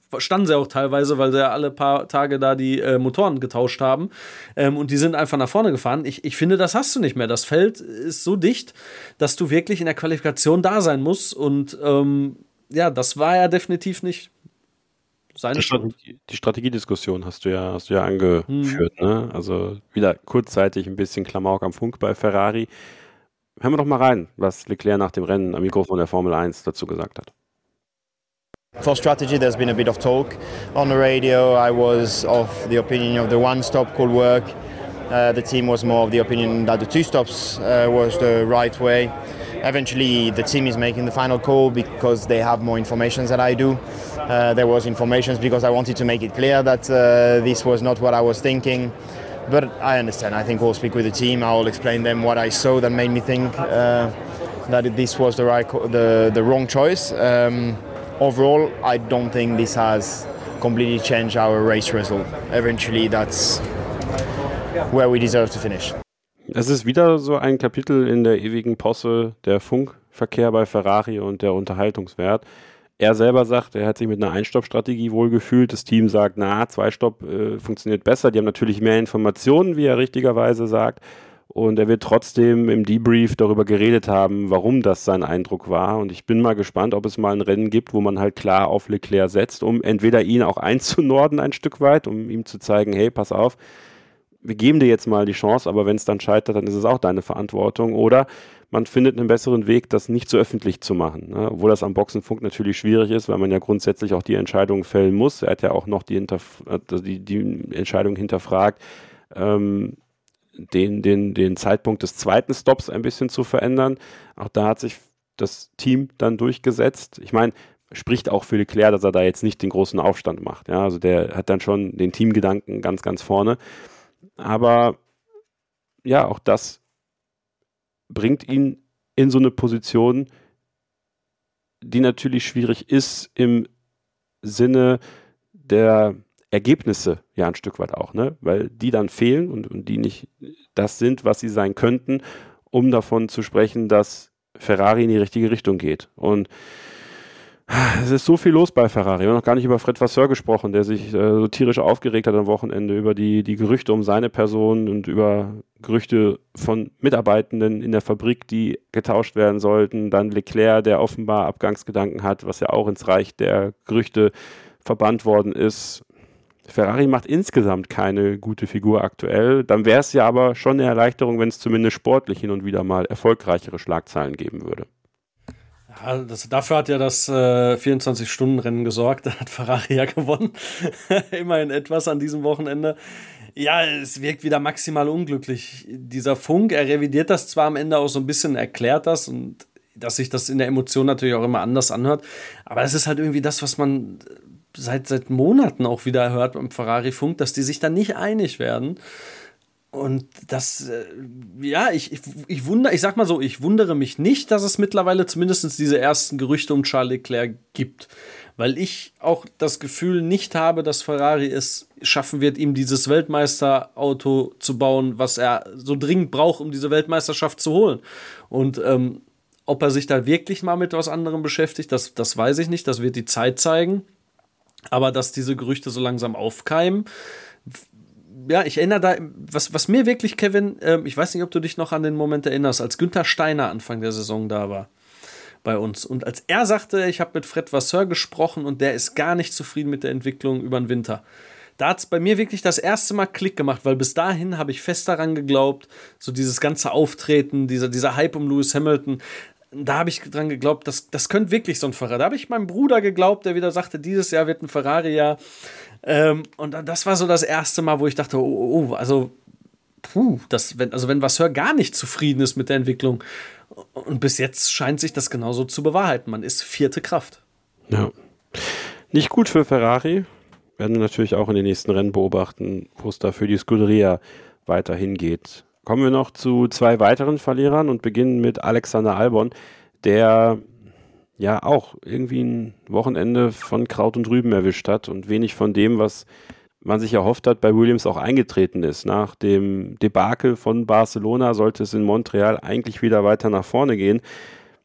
S3: standen sie auch teilweise, weil sie ja alle paar Tage da die Motoren getauscht haben. Und die sind einfach nach vorne gefahren. Ich finde, das hast du nicht mehr. Das Feld ist so dicht, dass du wirklich in der Qualifikation da sein musst. Und das war ja definitiv nicht seine Schuld.
S2: Die Strategiediskussion hast du ja angeführt. Ne? Also wieder kurzzeitig ein bisschen Klamauk am Funk bei Ferrari. Hören wir doch mal rein, was Leclerc nach dem Rennen am Mikrofon der Formel 1 dazu gesagt hat.
S8: For strategy, there's been a bit of talk on the radio. I was of the opinion of the one stop could work. The team was more of the opinion that the two stops was the right way. Eventually, the team is making the final call because they have more information than I do. There was information because I wanted to make it clear that this was not what I was thinking. But I understand. I think we'll speak with the team. I'll explain them what I saw that made me think that this was the wrong choice. Overall, I don't think this has completely changed our race result. Eventually, that's where we deserve to finish.
S2: Es ist wieder so ein Kapitel in der ewigen Posse, der Funkverkehr bei Ferrari und der Unterhaltungswert. Er selber sagt, er hat sich mit einer Einstopp-Strategie wohlgefühlt. Das Team sagt, Zwei-Stopp funktioniert besser. Die haben natürlich mehr Informationen, wie er richtigerweise sagt. Und er wird trotzdem im Debrief darüber geredet haben, warum das sein Eindruck war. Und ich bin mal gespannt, ob es mal ein Rennen gibt, wo man halt klar auf Leclerc setzt, um entweder ihn auch einzunorden ein Stück weit, um ihm zu zeigen, hey, pass auf, wir geben dir jetzt mal die Chance, aber wenn es dann scheitert, dann ist es auch deine Verantwortung. Oder man findet einen besseren Weg, das nicht so öffentlich zu machen. Ne? Obwohl das am Boxenfunk natürlich schwierig ist, weil man ja grundsätzlich auch die Entscheidung fällen muss. Er hat ja auch noch die Entscheidung hinterfragt, den Zeitpunkt des zweiten Stops ein bisschen zu verändern. Auch da hat sich das Team dann durchgesetzt. Ich meine, spricht auch für Leclerc, dass er da jetzt nicht den großen Aufstand macht. Ja? Also der hat dann schon den Teamgedanken ganz, ganz vorne. Aber ja, auch das bringt ihn in so eine Position, die natürlich schwierig ist im Sinne der Ergebnisse, ja, ein Stück weit auch, ne? Weil die dann fehlen und die nicht das sind, was sie sein könnten, um davon zu sprechen, dass Ferrari in die richtige Richtung geht. Und es ist so viel los bei Ferrari. Wir haben noch gar nicht über Fred Vasseur gesprochen, der sich so tierisch aufgeregt hat am Wochenende über die Gerüchte um seine Person und über Gerüchte von Mitarbeitenden in der Fabrik, die getauscht werden sollten. Dann Leclerc, der offenbar Abgangsgedanken hat, was ja auch ins Reich der Gerüchte verbannt worden ist. Ferrari macht insgesamt keine gute Figur aktuell. Dann wäre es ja aber schon eine Erleichterung, wenn es zumindest sportlich hin und wieder mal erfolgreichere Schlagzeilen geben würde.
S3: Ja, dafür hat ja das 24-Stunden-Rennen gesorgt. Da hat Ferrari ja gewonnen. Immerhin etwas an diesem Wochenende. Ja, es wirkt wieder maximal unglücklich. Dieser Funk, er revidiert das zwar am Ende auch so ein bisschen, erklärt das und dass sich das in der Emotion natürlich auch immer anders anhört. Aber es ist halt irgendwie das, was man seit Monaten auch wieder hört beim Ferrari-Funk, dass die sich da nicht einig werden. Und das, ich wundere mich nicht, dass es mittlerweile zumindest diese ersten Gerüchte um Charles Leclerc gibt. Weil ich auch das Gefühl nicht habe, dass Ferrari es schaffen wird, ihm dieses Weltmeisterauto zu bauen, was er so dringend braucht, um diese Weltmeisterschaft zu holen. Und ob er sich da wirklich mal mit was anderem beschäftigt, das weiß ich nicht, das wird die Zeit zeigen. Aber dass diese Gerüchte so langsam aufkeimen, ja, ich erinnere da, was mir wirklich, Kevin, ich weiß nicht, ob du dich noch an den Moment erinnerst, als Günther Steiner Anfang der Saison da war bei uns. Und als er sagte, ich habe mit Fred Vasseur gesprochen und der ist gar nicht zufrieden mit der Entwicklung über den Winter. Da hat es bei mir wirklich das erste Mal Klick gemacht, weil bis dahin habe ich fest daran geglaubt, so dieses ganze Auftreten, dieser Hype um Lewis Hamilton, da habe ich dran geglaubt, das könnte wirklich so ein Ferrari. Da habe ich meinem Bruder geglaubt, der wieder sagte, dieses Jahr wird ein Ferrari-Jahr. Und das war so das erste Mal, wo ich dachte, wenn Vasseur gar nicht zufrieden ist mit der Entwicklung. Und bis jetzt scheint sich das genauso zu bewahrheiten. Man ist vierte Kraft.
S2: Ja. Nicht gut für Ferrari. Werden wir natürlich auch in den nächsten Rennen beobachten, wo es da für die Scuderia weiterhin geht. Kommen wir noch zu zwei weiteren Verlierern und beginnen mit Alexander Albon, der ja auch irgendwie ein Wochenende von Kraut und Rüben erwischt hat und wenig von dem, was man sich erhofft hat, bei Williams auch eingetreten ist. Nach dem Debakel von Barcelona sollte es in Montreal eigentlich wieder weiter nach vorne gehen.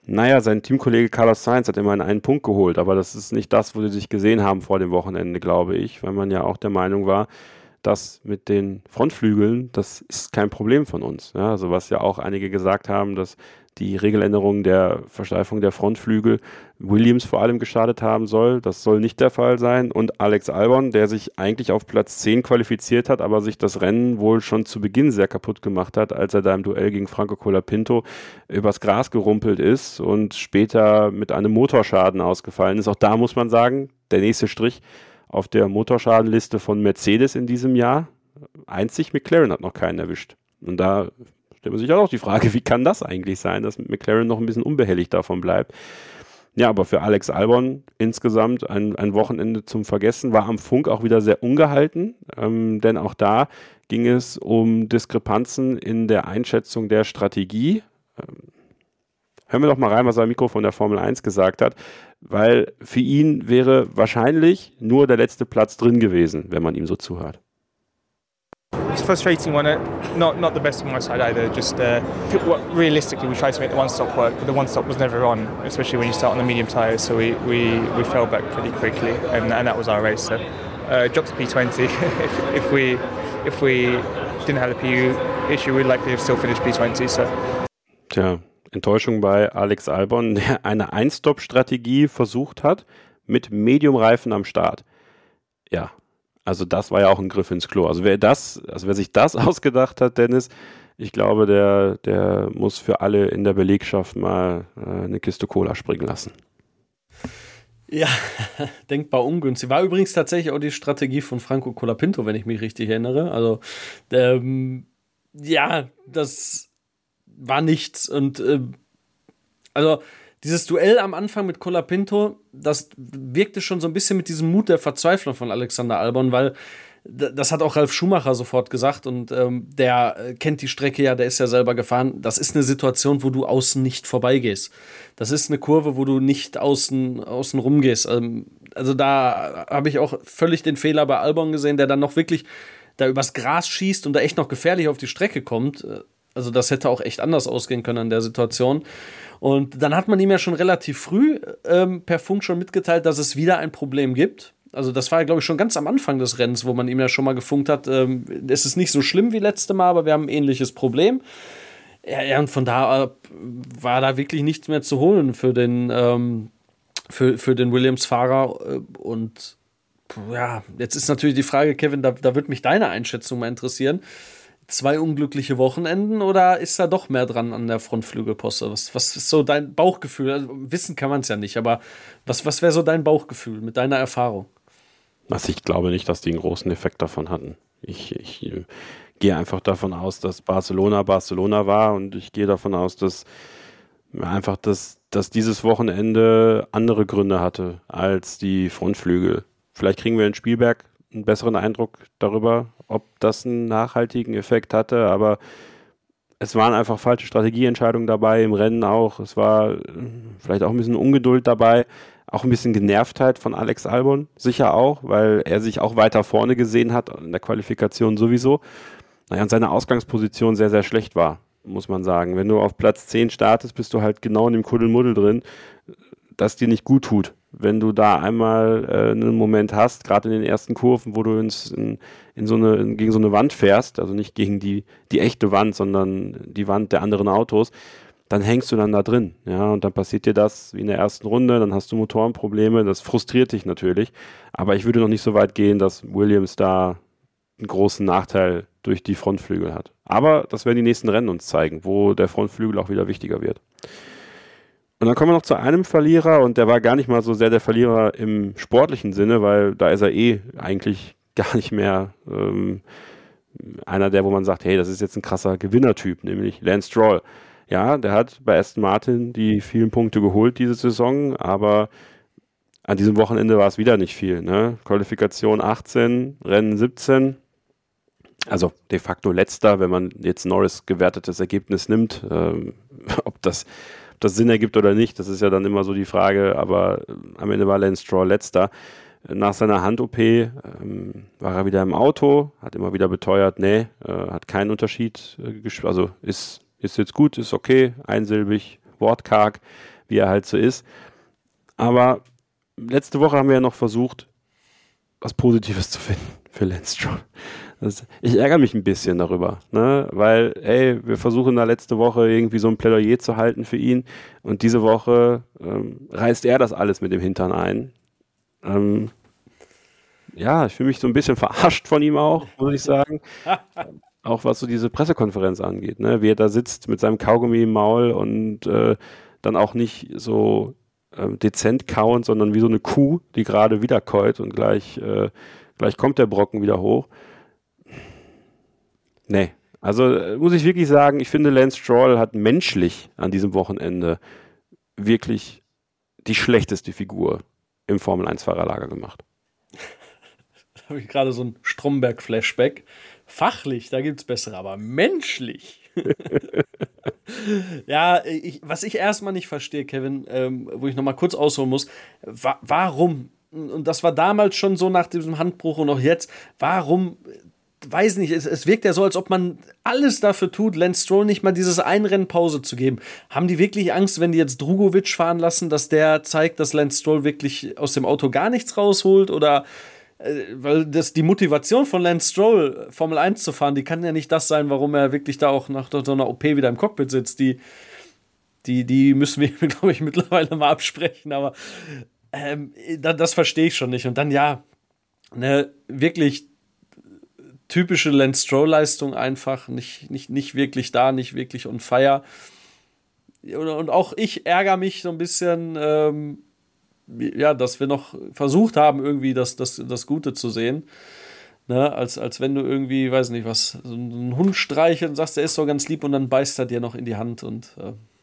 S2: Naja, sein Teamkollege Carlos Sainz hat immerhin einen Punkt geholt, aber das ist nicht das, wo sie sich gesehen haben vor dem Wochenende, glaube ich, weil man ja auch der Meinung war, dass mit den Frontflügeln, das ist kein Problem von uns. Ja, also was ja auch einige gesagt haben, dass die Regeländerung der Versteifung der Frontflügel Williams vor allem geschadet haben soll. Das soll nicht der Fall sein. Und Alex Albon, der sich eigentlich auf Platz 10 qualifiziert hat, aber sich das Rennen wohl schon zu Beginn sehr kaputt gemacht hat, als er da im Duell gegen Franco Colapinto übers Gras gerumpelt ist und später mit einem Motorschaden ausgefallen ist. Auch da muss man sagen, der nächste Strich auf der Motorschadenliste von Mercedes in diesem Jahr. Einzig McLaren hat noch keinen erwischt. Und da stellt man sich auch noch die Frage, wie kann das eigentlich sein, dass McLaren noch ein bisschen unbehelligt davon bleibt. Ja, aber für Alex Albon insgesamt ein Wochenende zum Vergessen, war am Funk auch wieder sehr ungehalten, denn auch da ging es um Diskrepanzen in der Einschätzung der Strategie. Hören wir doch mal rein, was er am Mikrofon der Formel 1 gesagt hat, weil für ihn wäre wahrscheinlich nur der letzte Platz drin gewesen, wenn man ihm so zuhört.
S9: It's a frustrating one, not the best on my side either. Just realistically, we tried to make the one-stop work, but the one-stop was never on, especially when you start on the medium tyres. So we fell back pretty quickly, and that was our race. So dropped to P20. if we didn't have the PU issue, we'd likely have still finished P20. So.
S2: Tja, Enttäuschung bei Alex Albon, der eine Ein-Stop-Strategie versucht hat mit Medium-Reifen am Start. Ja. Also das war ja auch ein Griff ins Klo. Also wer sich das ausgedacht hat, Dennis, ich glaube, der muss für alle in der Belegschaft mal eine Kiste Cola springen lassen.
S3: Ja, denkbar ungünstig. War übrigens tatsächlich auch die Strategie von Franco Colapinto, wenn ich mich richtig erinnere. Also ja, das war nichts. Und also dieses Duell am Anfang mit Colapinto, das wirkte schon so ein bisschen mit diesem Mut der Verzweiflung von Alexander Albon, weil das hat auch Ralf Schumacher sofort gesagt und der kennt die Strecke ja, der ist ja selber gefahren. Das ist eine Situation, wo du außen nicht vorbeigehst. Das ist eine Kurve, wo du nicht außen rumgehst. Also da habe ich auch völlig den Fehler bei Albon gesehen, der dann noch wirklich da übers Gras schießt und da echt noch gefährlich auf die Strecke kommt. Also das hätte auch echt anders ausgehen können an der Situation. Und dann hat man ihm ja schon relativ früh per Funk schon mitgeteilt, dass es wieder ein Problem gibt. Also das war ja, glaube ich, schon ganz am Anfang des Rennens, wo man ihm ja schon mal gefunkt hat, es ist nicht so schlimm wie letztes Mal, aber wir haben ein ähnliches Problem. Ja, und von da ab war da wirklich nichts mehr zu holen für den Williams-Fahrer. Und ja, jetzt ist natürlich die Frage, Kevin, da würde mich deine Einschätzung mal interessieren. 2 unglückliche Wochenenden oder ist da doch mehr dran an der Frontflügelposte? Was ist so dein Bauchgefühl? Also, wissen kann man es ja nicht, aber was wäre so dein Bauchgefühl mit deiner Erfahrung?
S2: Ich glaube nicht, dass die einen großen Effekt davon hatten. Ich gehe einfach davon aus, dass Barcelona war und ich gehe davon aus, dass dieses Wochenende andere Gründe hatte als die Frontflügel. Vielleicht kriegen wir in Spielberg einen besseren Eindruck darüber, ob das einen nachhaltigen Effekt hatte, aber es waren einfach falsche Strategieentscheidungen dabei, im Rennen auch. Es war vielleicht auch ein bisschen Ungeduld dabei, auch ein bisschen Genervtheit von Alex Albon, sicher auch, weil er sich auch weiter vorne gesehen hat, in der Qualifikation sowieso. Und seine Ausgangsposition sehr, sehr schlecht war, muss man sagen. Wenn du auf Platz 10 startest, bist du halt genau in dem Kuddelmuddel drin, das dir nicht gut tut. Wenn du da einmal einen Moment hast, gerade in den ersten Kurven, wo du gegen so eine Wand fährst, also nicht gegen die echte Wand, sondern die Wand der anderen Autos, dann hängst du dann da drin. Ja, und dann passiert dir das wie in der ersten Runde, dann hast du Motorenprobleme, das frustriert dich natürlich. Aber ich würde noch nicht so weit gehen, dass Williams da einen großen Nachteil durch die Frontflügel hat. Aber das werden die nächsten Rennen uns zeigen, wo der Frontflügel auch wieder wichtiger wird. Und dann kommen wir noch zu einem Verlierer und der war gar nicht mal so sehr der Verlierer im sportlichen Sinne, weil da ist er eigentlich gar nicht mehr einer der, wo man sagt, hey, das ist jetzt ein krasser Gewinnertyp, nämlich Lance Stroll. Ja, der hat bei Aston Martin die vielen Punkte geholt diese Saison, aber an diesem Wochenende war es wieder nicht viel. Ne? Qualifikation 18, Rennen 17, also de facto letzter, wenn man jetzt Norris gewertetes Ergebnis nimmt, ob das Sinn ergibt oder nicht, das ist ja dann immer so die Frage, aber am Ende war Lance Stroll letzter. Nach seiner Hand-OP war er wieder im Auto, hat immer wieder beteuert, hat keinen Unterschied, also ist jetzt gut, ist okay, einsilbig, wortkarg, wie er halt so ist. Aber letzte Woche haben wir ja noch versucht, was Positives zu finden für Lance Stroll. Ich ärgere mich ein bisschen darüber, ne? Weil, wir versuchen da letzte Woche irgendwie so ein Plädoyer zu halten für ihn und diese Woche reißt er das alles mit dem Hintern ein. Ich fühle mich so ein bisschen verarscht von ihm auch, muss ich sagen. Auch was so diese Pressekonferenz angeht, ne? Wie er da sitzt mit seinem Kaugummi im Maul und dann auch nicht so dezent kauend, sondern wie so eine Kuh, die gerade wieder käut und gleich kommt der Brocken wieder hoch. Nee, also muss ich wirklich sagen, ich finde, Lance Stroll hat menschlich an diesem Wochenende wirklich die schlechteste Figur im Formel-1-Fahrerlager gemacht.
S3: Da habe ich gerade so ein Stromberg-Flashback. Fachlich, da gibt es bessere, aber menschlich. Ja, was ich erstmal nicht verstehe, Kevin, wo ich nochmal kurz ausholen muss, warum, und das war damals schon so nach diesem Handbruch und auch jetzt, warum, weiß nicht, es wirkt ja so, als ob man alles dafür tut, Lance Stroll nicht mal dieses Einrennen Pause zu geben. Haben die wirklich Angst, wenn die jetzt Drugovic fahren lassen, dass der zeigt, dass Lance Stroll wirklich aus dem Auto gar nichts rausholt? Oder weil die Motivation von Lance Stroll, Formel 1 zu fahren, die kann ja nicht das sein, warum er wirklich da auch nach so einer OP wieder im Cockpit sitzt. Die müssen wir, glaube ich, mittlerweile mal absprechen. Aber das verstehe ich schon nicht. Und dann wirklich typische Lance Stroll-Leistung einfach, nicht wirklich da, nicht wirklich on fire. Und auch ich ärgere mich so ein bisschen, dass wir noch versucht haben, irgendwie das Gute zu sehen. Ne? Als wenn du irgendwie, weiß nicht was, so einen Hund streichelst und sagst, der ist so ganz lieb und dann beißt er dir noch in die Hand und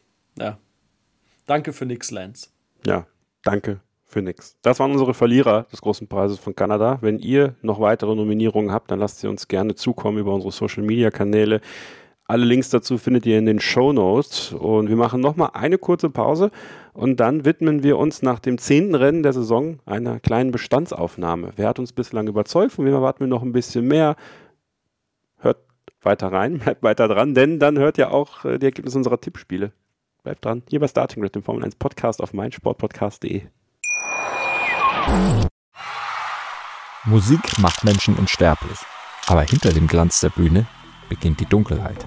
S3: danke für nix, Lance.
S2: Ja, danke für nix. Das waren unsere Verlierer des großen Preises von Kanada. Wenn ihr noch weitere Nominierungen habt, dann lasst sie uns gerne zukommen über unsere Social-Media-Kanäle. Alle Links dazu findet ihr in den Shownotes. Und wir machen nochmal eine kurze Pause und dann widmen wir uns nach dem 10. Rennen der Saison einer kleinen Bestandsaufnahme. Wer hat uns bislang überzeugt? Von wem erwarten wir noch ein bisschen mehr? Hört weiter rein, bleibt weiter dran, denn dann hört ihr auch die Ergebnisse unserer Tippspiele. Bleibt dran, hier bei Starting Grid, dem Formel 1 Podcast auf meinsportpodcast.de.
S10: Musik macht Menschen unsterblich, aber hinter dem Glanz der Bühne beginnt die Dunkelheit.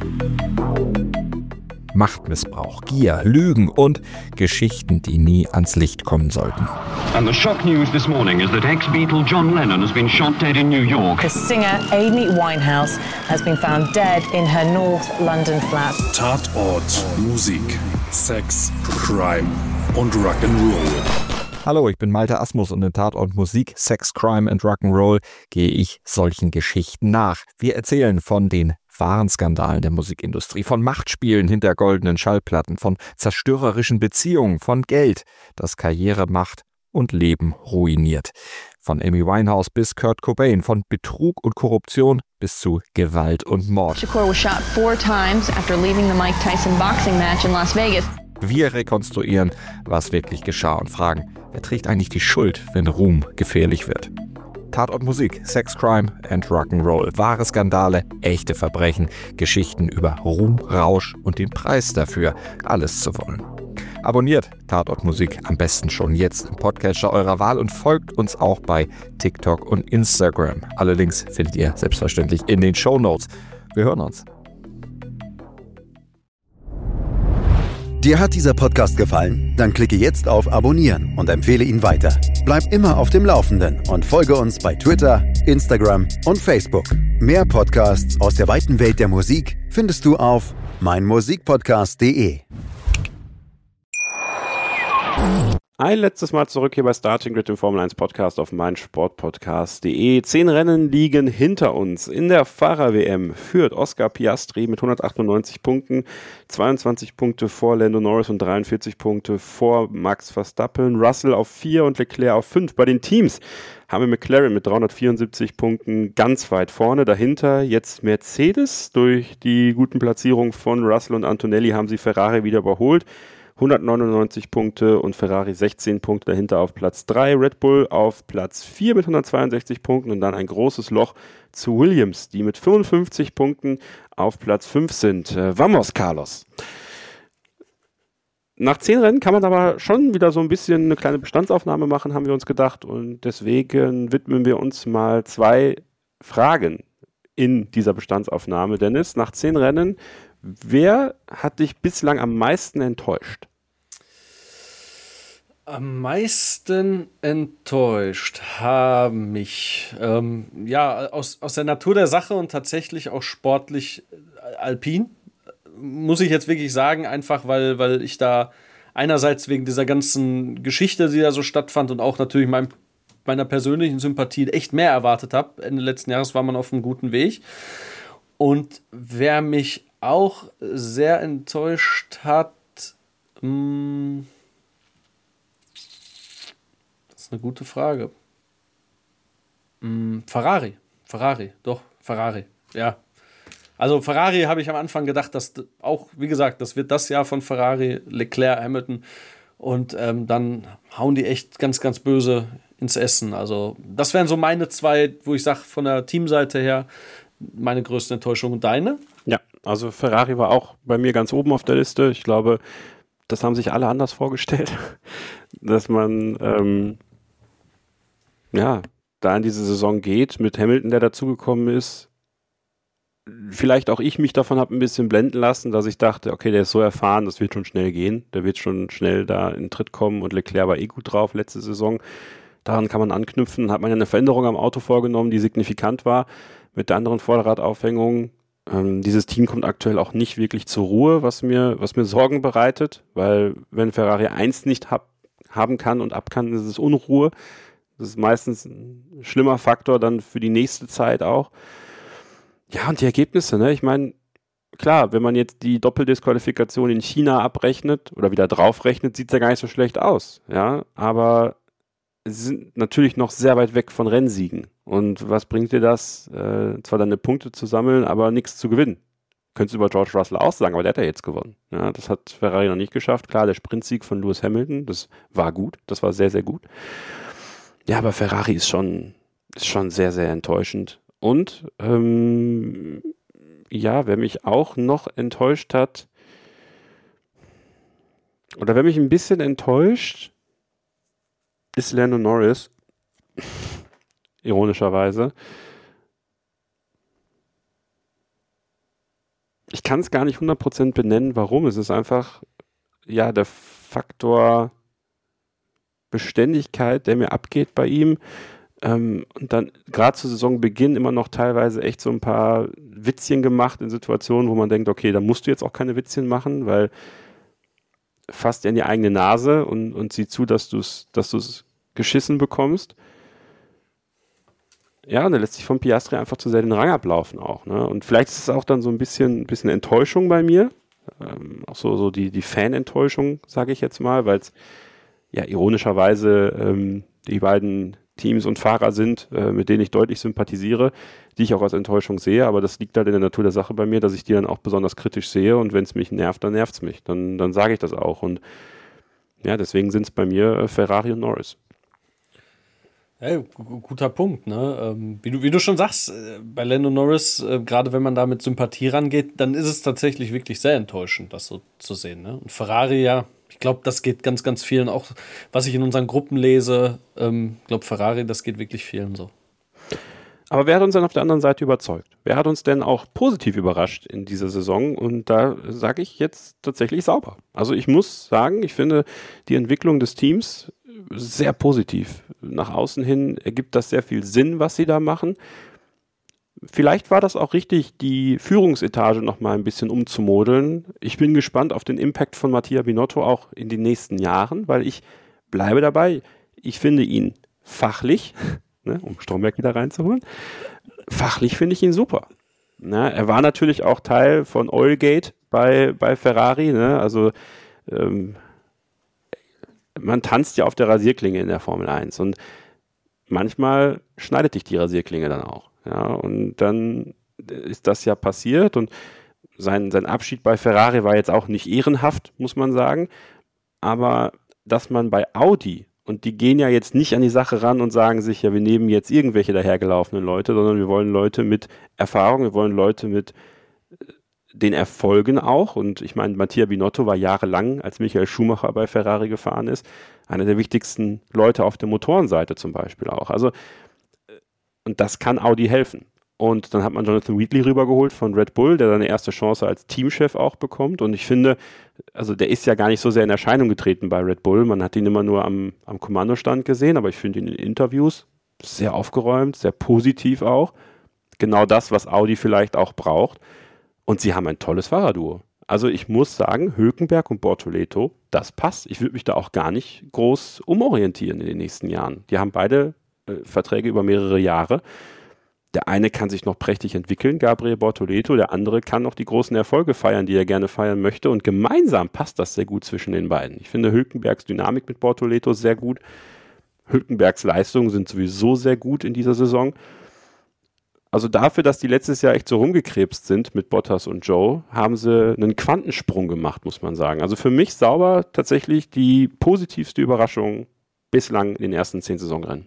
S10: Machtmissbrauch, Gier, Lügen und Geschichten, die nie ans Licht kommen sollten.
S11: And the shock news this morning is that ex-Beatle John Lennon has been shot dead in New York.
S12: The singer Amy Winehouse has been found dead in her North London flat.
S13: Tatort, Musik, Sex, Crime und Rock'n'Roll.
S10: Hallo, ich bin Malte Asmus und in Tatort Musik, Sex, Crime and Rock'n'Roll gehe ich solchen Geschichten nach. Wir erzählen von den wahren Skandalen der Musikindustrie, von Machtspielen hinter goldenen Schallplatten, von zerstörerischen Beziehungen, von Geld, das Karriere, Macht und Leben ruiniert. Von Amy Winehouse bis Kurt Cobain, von Betrug und Korruption bis zu Gewalt und Mord.
S14: Shakur was shot 4 times after leaving the Mike Tyson boxing match in Las Vegas.
S10: Wir rekonstruieren, was wirklich geschah und fragen, wer trägt eigentlich die Schuld, wenn Ruhm gefährlich wird? Tatort Musik, Sex, Crime and Rock'n'Roll. Wahre Skandale, echte Verbrechen, Geschichten über Ruhm, Rausch und den Preis dafür, alles zu wollen. Abonniert Tatort Musik am besten schon jetzt im Podcatcher eurer Wahl und folgt uns auch bei TikTok und Instagram. Alle Links findet ihr selbstverständlich in den Shownotes. Wir hören uns.
S1: Dir hat dieser Podcast gefallen? Dann klicke jetzt auf Abonnieren und empfehle ihn weiter. Bleib immer auf dem Laufenden und folge uns bei Twitter, Instagram und Facebook. Mehr Podcasts aus der weiten Welt der Musik findest du auf meinmusikpodcast.de.
S2: Ein letztes Mal zurück hier bei Starting Grid, dem Formel 1 Podcast auf meinsportpodcast.de. 10 Rennen liegen hinter uns. In der Fahrer-WM führt Oscar Piastri mit 198 Punkten, 22 Punkte vor Lando Norris und 43 Punkte vor Max Verstappen. Russell auf 4 und Leclerc auf 5. Bei den Teams haben wir McLaren mit 374 Punkten ganz weit vorne. Dahinter jetzt Mercedes. Durch die guten Platzierungen von Russell und Antonelli haben sie Ferrari wieder überholt. 199 Punkte und Ferrari 16 Punkte dahinter auf Platz 3. Red Bull auf Platz 4 mit 162 Punkten und dann ein großes Loch zu Williams, die mit 55 Punkten auf Platz 5 sind. Vamos, Carlos! Nach 10 Rennen kann man aber schon wieder so ein bisschen eine kleine Bestandsaufnahme machen, haben wir uns gedacht. Und deswegen widmen wir uns mal 2 Fragen in dieser Bestandsaufnahme. Dennis, nach 10 Rennen, wer hat dich bislang am meisten enttäuscht?
S3: Am meisten enttäuscht haben mich, aus der Natur der Sache und tatsächlich auch sportlich alpin, muss ich jetzt wirklich sagen, einfach weil ich da einerseits wegen dieser ganzen Geschichte, die da so stattfand und auch natürlich meiner persönlichen Sympathie echt mehr erwartet habe. Ende letzten Jahres war man auf einem guten Weg. Und wer mich auch sehr enttäuscht hat, das ist eine gute Frage. Ferrari, ja. Also Ferrari habe ich am Anfang gedacht, dass auch, wie gesagt, das wird das Jahr von Ferrari, Leclerc, Hamilton und dann hauen die echt ganz, ganz böse ins Essen. Also das wären so meine 2, wo ich sage, von der Teamseite her meine größte Enttäuschung. Und deine?
S2: Ja, also Ferrari war auch bei mir ganz oben auf der Liste. Ich glaube, das haben sich alle anders vorgestellt, dass man da in diese Saison geht mit Hamilton, der dazugekommen ist. Vielleicht auch ich mich davon habe ein bisschen blenden lassen, dass ich dachte, okay, der ist so erfahren, das wird schon schnell gehen. Der wird schon schnell da in den Tritt kommen und Leclerc war gut drauf letzte Saison. Daran kann man anknüpfen. Dann hat man ja eine Veränderung am Auto vorgenommen, die signifikant war mit der anderen Vorderradaufhängung. Dieses Team kommt aktuell auch nicht wirklich zur Ruhe, was mir Sorgen bereitet, weil wenn Ferrari eins nicht haben kann und ab kann, ist es Unruhe. Das ist meistens ein schlimmer Faktor dann für die nächste Zeit auch. Ja, und die Ergebnisse, ne? Ich meine, klar, wenn man jetzt die Doppeldisqualifikation in China abrechnet oder wieder draufrechnet, sieht es ja gar nicht so schlecht aus. Ja, aber sie sind natürlich noch sehr weit weg von Rennsiegen. Und was bringt dir das? Zwar deine Punkte zu sammeln, aber nichts zu gewinnen. Könntest du über George Russell auch sagen, aber der hat ja jetzt gewonnen. Ja, das hat Ferrari noch nicht geschafft. Klar, der Sprintsieg von Lewis Hamilton, das war gut. Das war sehr, sehr gut. Ja, aber Ferrari ist schon sehr, sehr enttäuschend. Und wer mich auch noch enttäuscht hat, oder wer mich ein bisschen enttäuscht, ist Lando Norris. Ironischerweise. Ich kann es gar nicht 100% benennen, warum. Es ist einfach, der Faktor Beständigkeit, der mir abgeht bei ihm. Und dann gerade zu Saisonbeginn immer noch teilweise echt so ein paar Witzchen gemacht in Situationen, wo man denkt, okay, da musst du jetzt auch keine Witzchen machen, weil fasst ja in die eigene Nase und sieh zu, dass du es geschissen bekommst. Ja, und er lässt sich von Piastri einfach zu sehr den Rang ablaufen auch. Ne? Und vielleicht ist es auch dann so ein bisschen Enttäuschung bei mir. Auch so die Fan-Enttäuschung, sage ich jetzt mal, weil es ja ironischerweise die beiden Teams und Fahrer sind, mit denen ich deutlich sympathisiere, die ich auch als Enttäuschung sehe, aber das liegt halt in der Natur der Sache bei mir, dass ich die dann auch besonders kritisch sehe und wenn es mich nervt, dann nervt es mich. Dann sage ich das auch und ja, deswegen sind es bei mir Ferrari und Norris.
S3: Hey, guter Punkt, ne? Wie du schon sagst, bei Lando Norris, gerade wenn man da mit Sympathie rangeht, dann ist es tatsächlich wirklich sehr enttäuschend, das so zu sehen, ne? Und Ferrari, ja, ich glaube, das geht ganz, ganz vielen auch, was ich in unseren Gruppen lese, glaube Ferrari, das geht wirklich vielen so.
S2: Aber wer hat uns denn auf der anderen Seite überzeugt? Wer hat uns denn auch positiv überrascht in dieser Saison? Und da sage ich jetzt tatsächlich Sauber. Also ich muss sagen, ich finde die Entwicklung des Teams sehr positiv. Nach außen hin ergibt das sehr viel Sinn, was sie da machen. Vielleicht war das auch richtig, die Führungsetage noch mal ein bisschen umzumodeln. Ich bin gespannt auf den Impact von Mattia Binotto auch in den nächsten Jahren, weil ich bleibe dabei. Ich finde ihn fachlich, um Stromberg wieder reinzuholen, fachlich finde ich ihn super. Na, er war natürlich auch Teil von Oilgate bei Ferrari. Ne? Also man tanzt ja auf der Rasierklinge in der Formel 1 und manchmal schneidet dich die Rasierklinge dann auch. Ja, und dann ist das ja passiert und sein Abschied bei Ferrari war jetzt auch nicht ehrenhaft, muss man sagen. Aber dass man bei Audi, und die gehen ja jetzt nicht an die Sache ran und sagen sich, ja, wir nehmen jetzt irgendwelche dahergelaufenen Leute, sondern wir wollen Leute mit Erfahrung, wir wollen Leute mit den Erfolgen auch. Und ich meine, Mattia Binotto war jahrelang, als Michael Schumacher bei Ferrari gefahren ist, einer der wichtigsten Leute auf der Motorenseite zum Beispiel auch. Also, und das kann Audi helfen. Und dann hat man Jonathan Wheatley rübergeholt von Red Bull, der seine erste Chance als Teamchef auch bekommt. Und ich finde, also der ist ja gar nicht so sehr in Erscheinung getreten bei Red Bull. Man hat ihn immer nur am Kommandostand gesehen, aber ich finde ihn in Interviews sehr aufgeräumt, sehr positiv auch. Genau das, was Audi vielleicht auch braucht. Und sie haben ein tolles Fahrerduo. Also ich muss sagen, Hülkenberg und Bortoleto, das passt. Ich würde mich da auch gar nicht groß umorientieren in den nächsten Jahren. Die haben beide Verträge über mehrere Jahre. Der eine kann sich noch prächtig entwickeln, Gabriel Bortoleto, der andere kann noch die großen Erfolge feiern, die er gerne feiern möchte, und gemeinsam passt das sehr gut zwischen den beiden. Ich finde Hülkenbergs Dynamik mit Bortoleto sehr gut. Hülkenbergs Leistungen sind sowieso sehr gut in dieser Saison. Also dafür, dass die letztes Jahr echt so rumgekrebst sind mit Bottas und Joe, haben sie einen Quantensprung gemacht, muss man sagen. Also für mich Sauber tatsächlich die positivste Überraschung bislang in den ersten 10 Saisonrennen.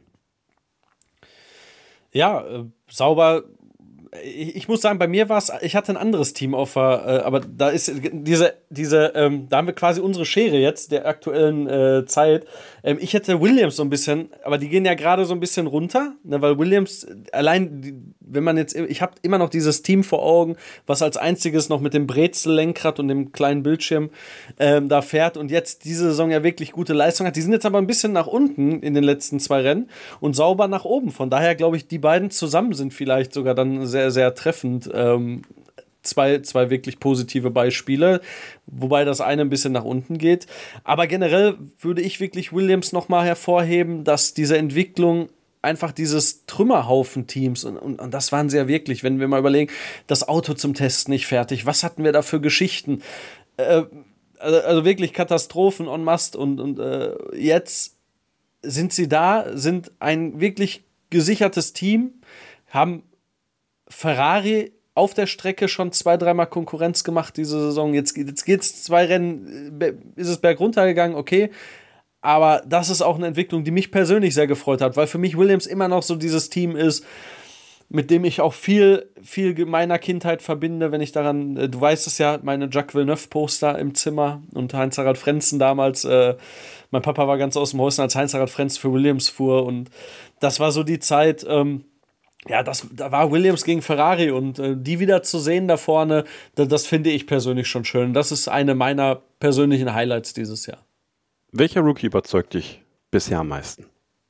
S3: Ja, Sauber, ich muss sagen, bei mir war es, ich hatte ein anderes Team auf, aber da ist da haben wir quasi unsere Schere jetzt der aktuellen Zeit. Ich hätte Williams so ein bisschen, aber die gehen ja gerade so ein bisschen runter, ne, weil Williams allein, wenn man jetzt, ich habe immer noch dieses Team vor Augen, was als einziges noch mit dem Brezel-Lenkrad und dem kleinen Bildschirm da fährt und jetzt diese Saison ja wirklich gute Leistung hat. Die sind jetzt aber ein bisschen nach unten in den letzten 2 Rennen und Sauber nach oben. Von daher glaube ich, die beiden zusammen sind vielleicht sogar dann sehr, sehr treffend. Zwei wirklich positive Beispiele, wobei das eine ein bisschen nach unten geht. Aber generell würde ich wirklich Williams nochmal hervorheben, dass diese Entwicklung einfach dieses Trümmerhaufen-Teams, und das waren sie ja wirklich, wenn wir mal überlegen, das Auto zum Test nicht fertig, was hatten wir da für Geschichten? Also wirklich Katastrophen en masse und jetzt sind sie da, sind ein wirklich gesichertes Team, haben Ferrari auf der Strecke schon 2-3 Mal Konkurrenz gemacht diese Saison. Jetzt geht's 2 Rennen, ist es bergunter gegangen, okay. Aber das ist auch eine Entwicklung, die mich persönlich sehr gefreut hat, weil für mich Williams immer noch so dieses Team ist, mit dem ich auch viel meiner Kindheit verbinde, wenn ich daran, du weißt es ja, meine Jacques Villeneuve-Poster im Zimmer und Heinz-Harald Frentzen damals, mein Papa war ganz aus dem Häuschen, als Heinz-Harald Frentzen für Williams fuhr, und das war so die Zeit, ja, da war Williams gegen Ferrari, und die wieder zu sehen da vorne, das finde ich persönlich schon schön. Das ist eine meiner persönlichen Highlights dieses Jahr.
S2: Welcher Rookie überzeugt dich bisher am meisten?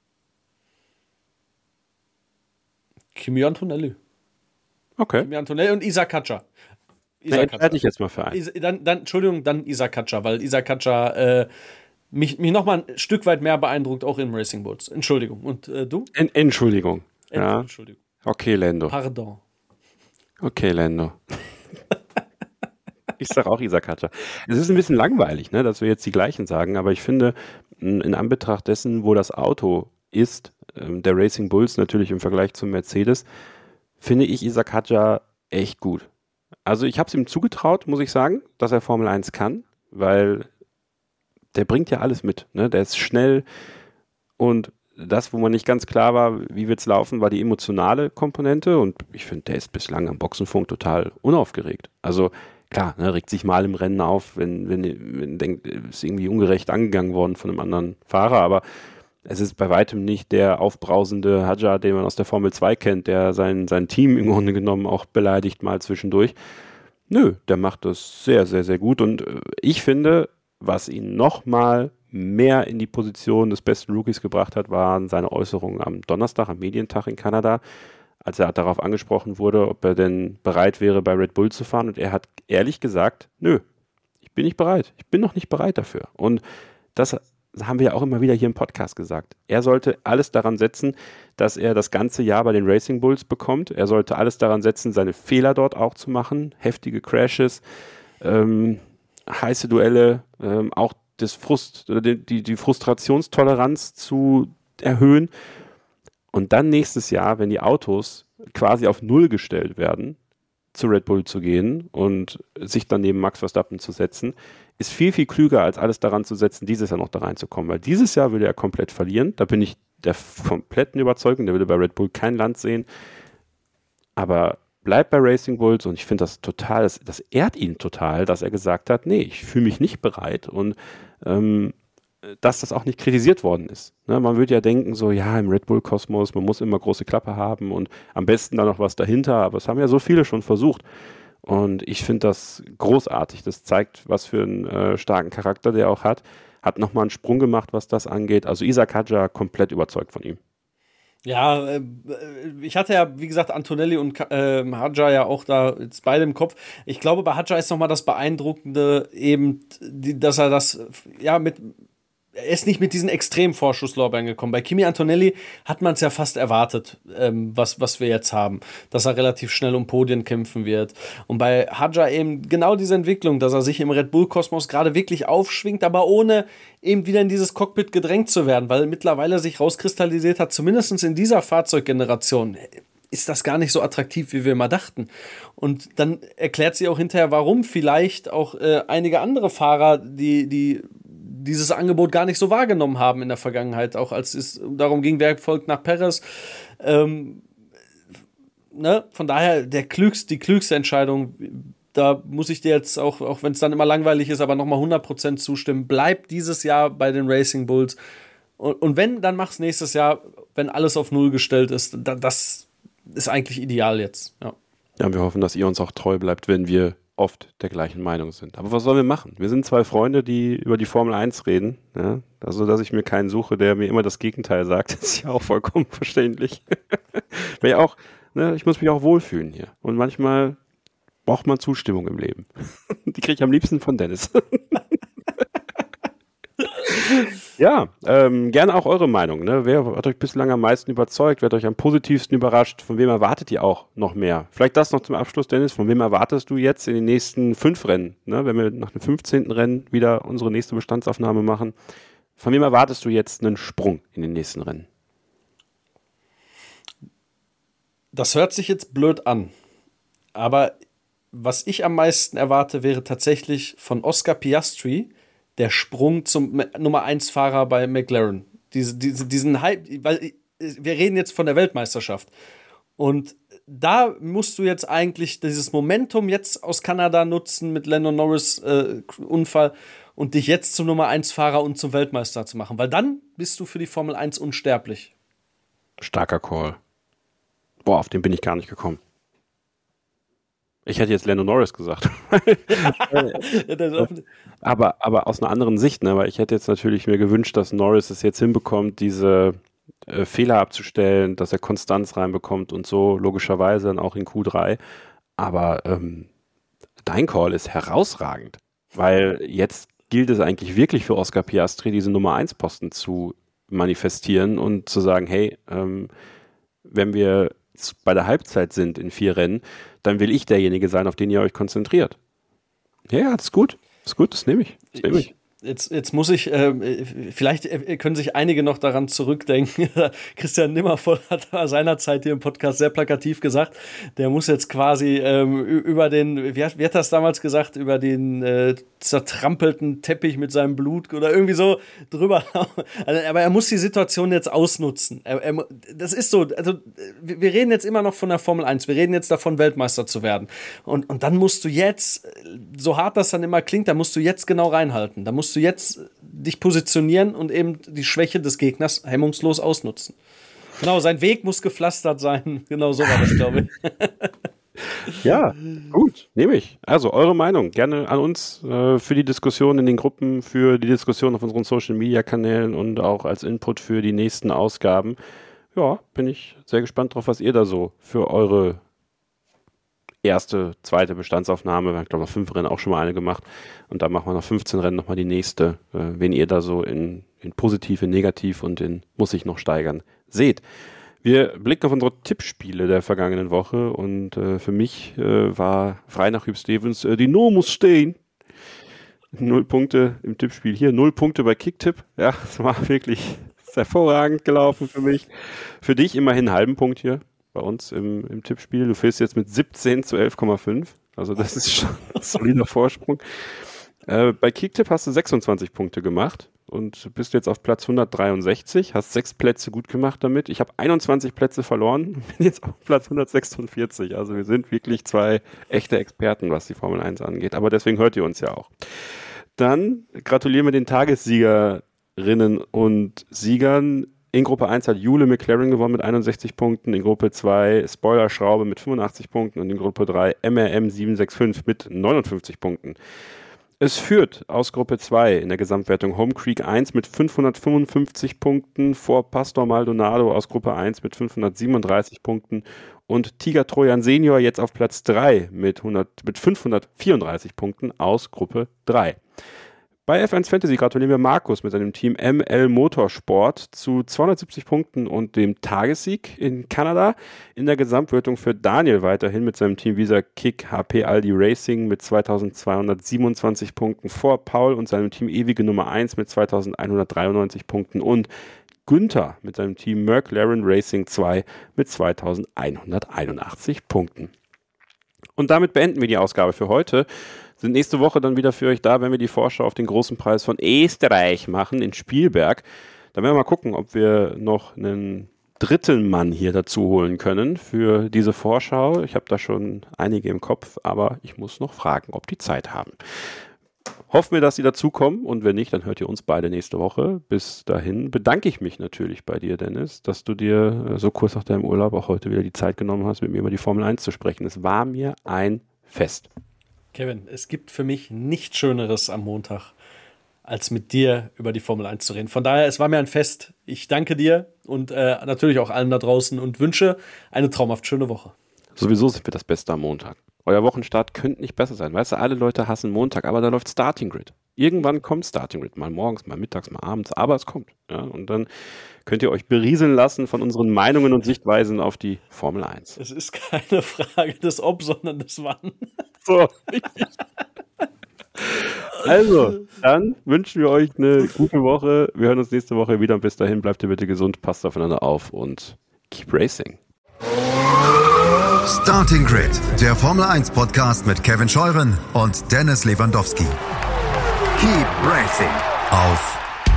S3: Kimi Antonelli.
S2: Okay.
S3: Kimi Antonelli und Isa Katja.
S2: Entscheide ich jetzt mal für einen.
S3: Dann Isa Katja, weil Isa Katja mich nochmal ein Stück weit mehr beeindruckt, auch im Racing Bulls. Entschuldigung. Und du?
S2: Entschuldigung. Ja.
S3: Entschuldigung.
S2: Okay, Lando.
S3: Pardon.
S2: Okay, Lando. Ich sage auch Isa Katja. Es ist ein bisschen langweilig, ne, dass wir jetzt die gleichen sagen, aber ich finde, in Anbetracht dessen, wo das Auto ist, der Racing Bulls natürlich im Vergleich zum Mercedes, finde ich Isa Katja echt gut. Also ich habe es ihm zugetraut, muss ich sagen, dass er Formel 1 kann, weil der bringt ja alles mit. Ne? Der ist schnell, und das, wo man nicht ganz klar war, wie wird es laufen, war die emotionale Komponente, und ich finde, der ist bislang am Boxenfunk total unaufgeregt. Also klar, ne, regt sich mal im Rennen auf, wenn denkt, ist irgendwie ungerecht angegangen worden von einem anderen Fahrer, aber es ist bei weitem nicht der aufbrausende Hadjar, den man aus der Formel 2 kennt, der sein Team im Grunde genommen auch beleidigt mal zwischendurch. Nö, der macht das sehr, sehr, sehr gut, und ich finde, was ihn nochmal mehr in die Position des besten Rookies gebracht hat, waren seine Äußerungen am Donnerstag, am Medientag in Kanada, als er darauf angesprochen wurde, ob er denn bereit wäre, bei Red Bull zu fahren. Und er hat ehrlich gesagt, nö, ich bin nicht bereit. Ich bin noch nicht bereit dafür. Und das haben wir ja auch immer wieder hier im Podcast gesagt. Er sollte alles daran setzen, dass er das ganze Jahr bei den Racing Bulls bekommt. Er sollte alles daran setzen, seine Fehler dort auch zu machen. Heftige Crashes, heiße Duelle, auch die Frustrationstoleranz zu erhöhen. Und dann nächstes Jahr, wenn die Autos quasi auf Null gestellt werden, zu Red Bull zu gehen und sich dann neben Max Verstappen zu setzen, ist viel, viel klüger, als alles daran zu setzen, dieses Jahr noch da reinzukommen. Weil dieses Jahr würde er komplett verlieren. Da bin ich der kompletten Überzeugung, der würde bei Red Bull kein Land sehen. Aber bleibt bei Racing Bulls und ich finde das total, das ehrt ihn total, dass er gesagt hat, nee, ich fühle mich nicht bereit und dass das auch nicht kritisiert worden ist. Ne, man würde ja denken, so ja, im Red Bull-Kosmos, man muss immer große Klappe haben und am besten dann noch was dahinter, aber es haben ja so viele schon versucht. Und ich finde das großartig. Das zeigt, was für einen starken Charakter der auch hat. Hat nochmal einen Sprung gemacht, was das angeht. Also Isaac Hadjar komplett überzeugt von ihm.
S3: Ja, ich hatte ja, wie gesagt, Antonelli und Hadjar ja auch da jetzt beide im Kopf. Ich glaube, bei Hadjar ist nochmal das Beeindruckende eben, dass er das, ja, er ist nicht mit diesen extremen Vorschusslorbeeren gekommen. Bei Kimi Antonelli hat man es ja fast erwartet, was wir jetzt haben, dass er relativ schnell um Podien kämpfen wird. Und bei Hadjar eben genau diese Entwicklung, dass er sich im Red Bull-Kosmos gerade wirklich aufschwingt, aber ohne eben wieder in dieses Cockpit gedrängt zu werden, weil mittlerweile sich rauskristallisiert hat, zumindest in dieser Fahrzeuggeneration, ist das gar nicht so attraktiv, wie wir mal dachten. Und dann erklärt sie auch hinterher, warum vielleicht auch einige andere Fahrer, die dieses Angebot gar nicht so wahrgenommen haben in der Vergangenheit, auch als es darum ging, wer folgt nach Perez. Von daher die klügste Entscheidung, da muss ich dir jetzt auch wenn es dann immer langweilig ist, aber nochmal 100% zustimmen, bleib dieses Jahr bei den Racing Bulls und wenn, dann mach's nächstes Jahr, wenn alles auf Null gestellt ist, das ist eigentlich ideal jetzt. Ja,
S2: wir hoffen, dass ihr uns auch treu bleibt, wenn wir oft der gleichen Meinung sind. Aber was sollen wir machen? Wir sind zwei Freunde, die über die Formel 1 reden. Ja? Also, dass ich mir keinen suche, der mir immer das Gegenteil sagt, ist ja auch vollkommen verständlich. Weil auch, ich muss mich auch wohlfühlen hier. Und manchmal braucht man Zustimmung im Leben. Die kriege ich am liebsten von Dennis. Ja, gerne auch eure Meinung. Ne? Wer hat euch bislang am meisten überzeugt? Wer hat euch am positivsten überrascht? Von wem erwartet ihr auch noch mehr? Vielleicht das noch zum Abschluss, Dennis. Von wem erwartest du jetzt in den nächsten 5 Rennen? Ne? Wenn wir nach dem 15. Rennen wieder unsere nächste Bestandsaufnahme machen. Von wem erwartest du jetzt einen Sprung in den nächsten Rennen?
S3: Das hört sich jetzt blöd an. Aber was ich am meisten erwarte, wäre tatsächlich von Oscar Piastri der Sprung zum Nummer 1 Fahrer bei McLaren. Diesen Hype, weil wir reden jetzt von der Weltmeisterschaft. Und da musst du jetzt eigentlich dieses Momentum jetzt aus Kanada nutzen mit Lando Norris Unfall und dich jetzt zum Nummer 1 Fahrer und zum Weltmeister zu machen. Weil dann bist du für die Formel 1 unsterblich.
S2: Starker Call. Boah, auf den bin ich gar nicht gekommen. Ich hätte jetzt Lando Norris gesagt. aber aus einer anderen Sicht, ne? Weil ich hätte jetzt natürlich mir gewünscht, dass Norris es jetzt hinbekommt, diese Fehler abzustellen, dass er Konstanz reinbekommt und so, logischerweise dann auch in Q3. Aber dein Call ist herausragend, weil jetzt gilt es eigentlich wirklich für Oscar Piastri, diese Nummer 1 Posten zu manifestieren und zu sagen, hey, wenn wir bei der Halbzeit sind in 4 Rennen, dann will ich derjenige sein, auf den ihr euch konzentriert. Ja, das ist gut. Das ist gut, das nehme ich.
S3: Jetzt muss ich, vielleicht können sich einige noch daran zurückdenken. Christian Nimmervoll hat seinerzeit hier im Podcast sehr plakativ gesagt, der muss jetzt quasi über den, wie hat das damals gesagt, über den zertrampelten Teppich mit seinem Blut oder irgendwie so drüber. Aber er muss die Situation jetzt ausnutzen. Das ist so, also wir reden jetzt immer noch von der Formel 1, wir reden jetzt davon, Weltmeister zu werden. Und dann musst du jetzt, so hart das dann immer klingt, da musst du jetzt genau reinhalten. Da musst du jetzt dich positionieren und eben die Schwäche des Gegners hemmungslos ausnutzen. Genau, sein Weg muss gepflastert sein. Genau so war das, glaube ich.
S2: Ja, gut, nehme ich. Also eure Meinung gerne an uns für die Diskussion in den Gruppen, für die Diskussion auf unseren Social-Media-Kanälen und auch als Input für die nächsten Ausgaben. Ja, bin ich sehr gespannt drauf, was ihr da so für eure erste, zweite Bestandsaufnahme, wir haben, glaube ich, nach 5 Rennen auch schon mal eine gemacht und dann machen wir nach 15 Rennen nochmal die nächste, wen ihr da so in positiv, in negativ und in muss ich noch steigern seht. Wir blicken auf unsere Tippspiele der vergangenen Woche und für mich war frei nach Hugh Stevens, die No muss stehen. 0 Punkte im Tippspiel hier, 0 Punkte bei Kicktipp. Ja, das war wirklich hervorragend gelaufen für mich. Für dich immerhin einen halben Punkt hier bei uns im Tippspiel. Du führst jetzt mit 17 zu 11,5. Also das ist schon ein solider Vorsprung. Bei Kicktipp hast du 26 Punkte gemacht und bist jetzt auf Platz 163, hast 6 Plätze gut gemacht damit. Ich habe 21 Plätze verloren, bin jetzt auf Platz 146. Also wir sind wirklich 2 echte Experten, was die Formel 1 angeht. Aber deswegen hört ihr uns ja auch. Dann gratulieren wir den Tagessiegerinnen und Siegern. In Gruppe 1 hat Jule McLaren gewonnen mit 61 Punkten, in Gruppe 2 Spoiler Schraube mit 85 Punkten und in Gruppe 3 MRM 765 mit 59 Punkten. Es führt aus Gruppe 2 in der Gesamtwertung Home Creek 1 mit 555 Punkten vor Pastor Maldonado aus Gruppe 1 mit 537 Punkten und Tiger Trojan Senior jetzt auf Platz 3 mit 534 Punkten aus Gruppe 3. Bei F1 Fantasy gratulieren wir Markus mit seinem Team ML Motorsport zu 270 Punkten und dem Tagessieg in Kanada. In der Gesamtwertung für Daniel weiterhin mit seinem Team Visa Kick HP Aldi Racing mit 2227 Punkten vor Paul und seinem Team Ewige Nummer 1 mit 2193 Punkten und Günther mit seinem Team McLaren Racing 2 mit 2181 Punkten. Und damit beenden wir die Ausgabe für heute. Sind nächste Woche dann wieder für euch da, wenn wir die Vorschau auf den großen Preis von Österreich machen in Spielberg. Dann werden wir mal gucken, ob wir noch einen dritten Mann hier dazu holen können für diese Vorschau. Ich habe da schon einige im Kopf, aber ich muss noch fragen, ob die Zeit haben. Hoffen wir, dass sie dazukommen und wenn nicht, dann hört ihr uns beide nächste Woche. Bis dahin bedanke ich mich natürlich bei dir, Dennis, dass du dir so kurz nach deinem Urlaub auch heute wieder die Zeit genommen hast, mit mir über die Formel 1 zu sprechen. Es war mir ein Fest.
S3: Kevin, es gibt für mich nichts Schöneres am Montag, als mit dir über die Formel 1 zu reden. Von daher, es war mir ein Fest. Ich danke dir und natürlich auch allen da draußen und wünsche eine traumhaft schöne Woche.
S2: Sowieso sind wir das Beste am Montag. Euer Wochenstart könnte nicht besser sein. Weißt du, alle Leute hassen Montag, aber da läuft Starting Grid. Irgendwann kommt Starting Grid, mal morgens, mal mittags, mal abends, aber es kommt. Ja? Und dann könnt ihr euch berieseln lassen von unseren Meinungen und Sichtweisen auf die Formel 1.
S3: Es ist keine Frage des Ob, sondern des Wann.
S2: So, richtig. Also, dann wünschen wir euch eine gute Woche. Wir hören uns nächste Woche wieder und bis dahin bleibt ihr bitte gesund, passt aufeinander auf und keep racing.
S1: Starting Grid, der Formel 1 Podcast mit Kevin Scheuren und Dennis Lewandowski. Keep racing auf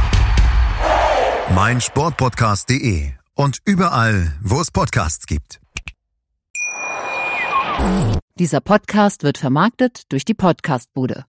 S1: meinsportpodcast.de und überall, wo es Podcasts gibt.
S15: Dieser Podcast wird vermarktet durch die Podcastbude.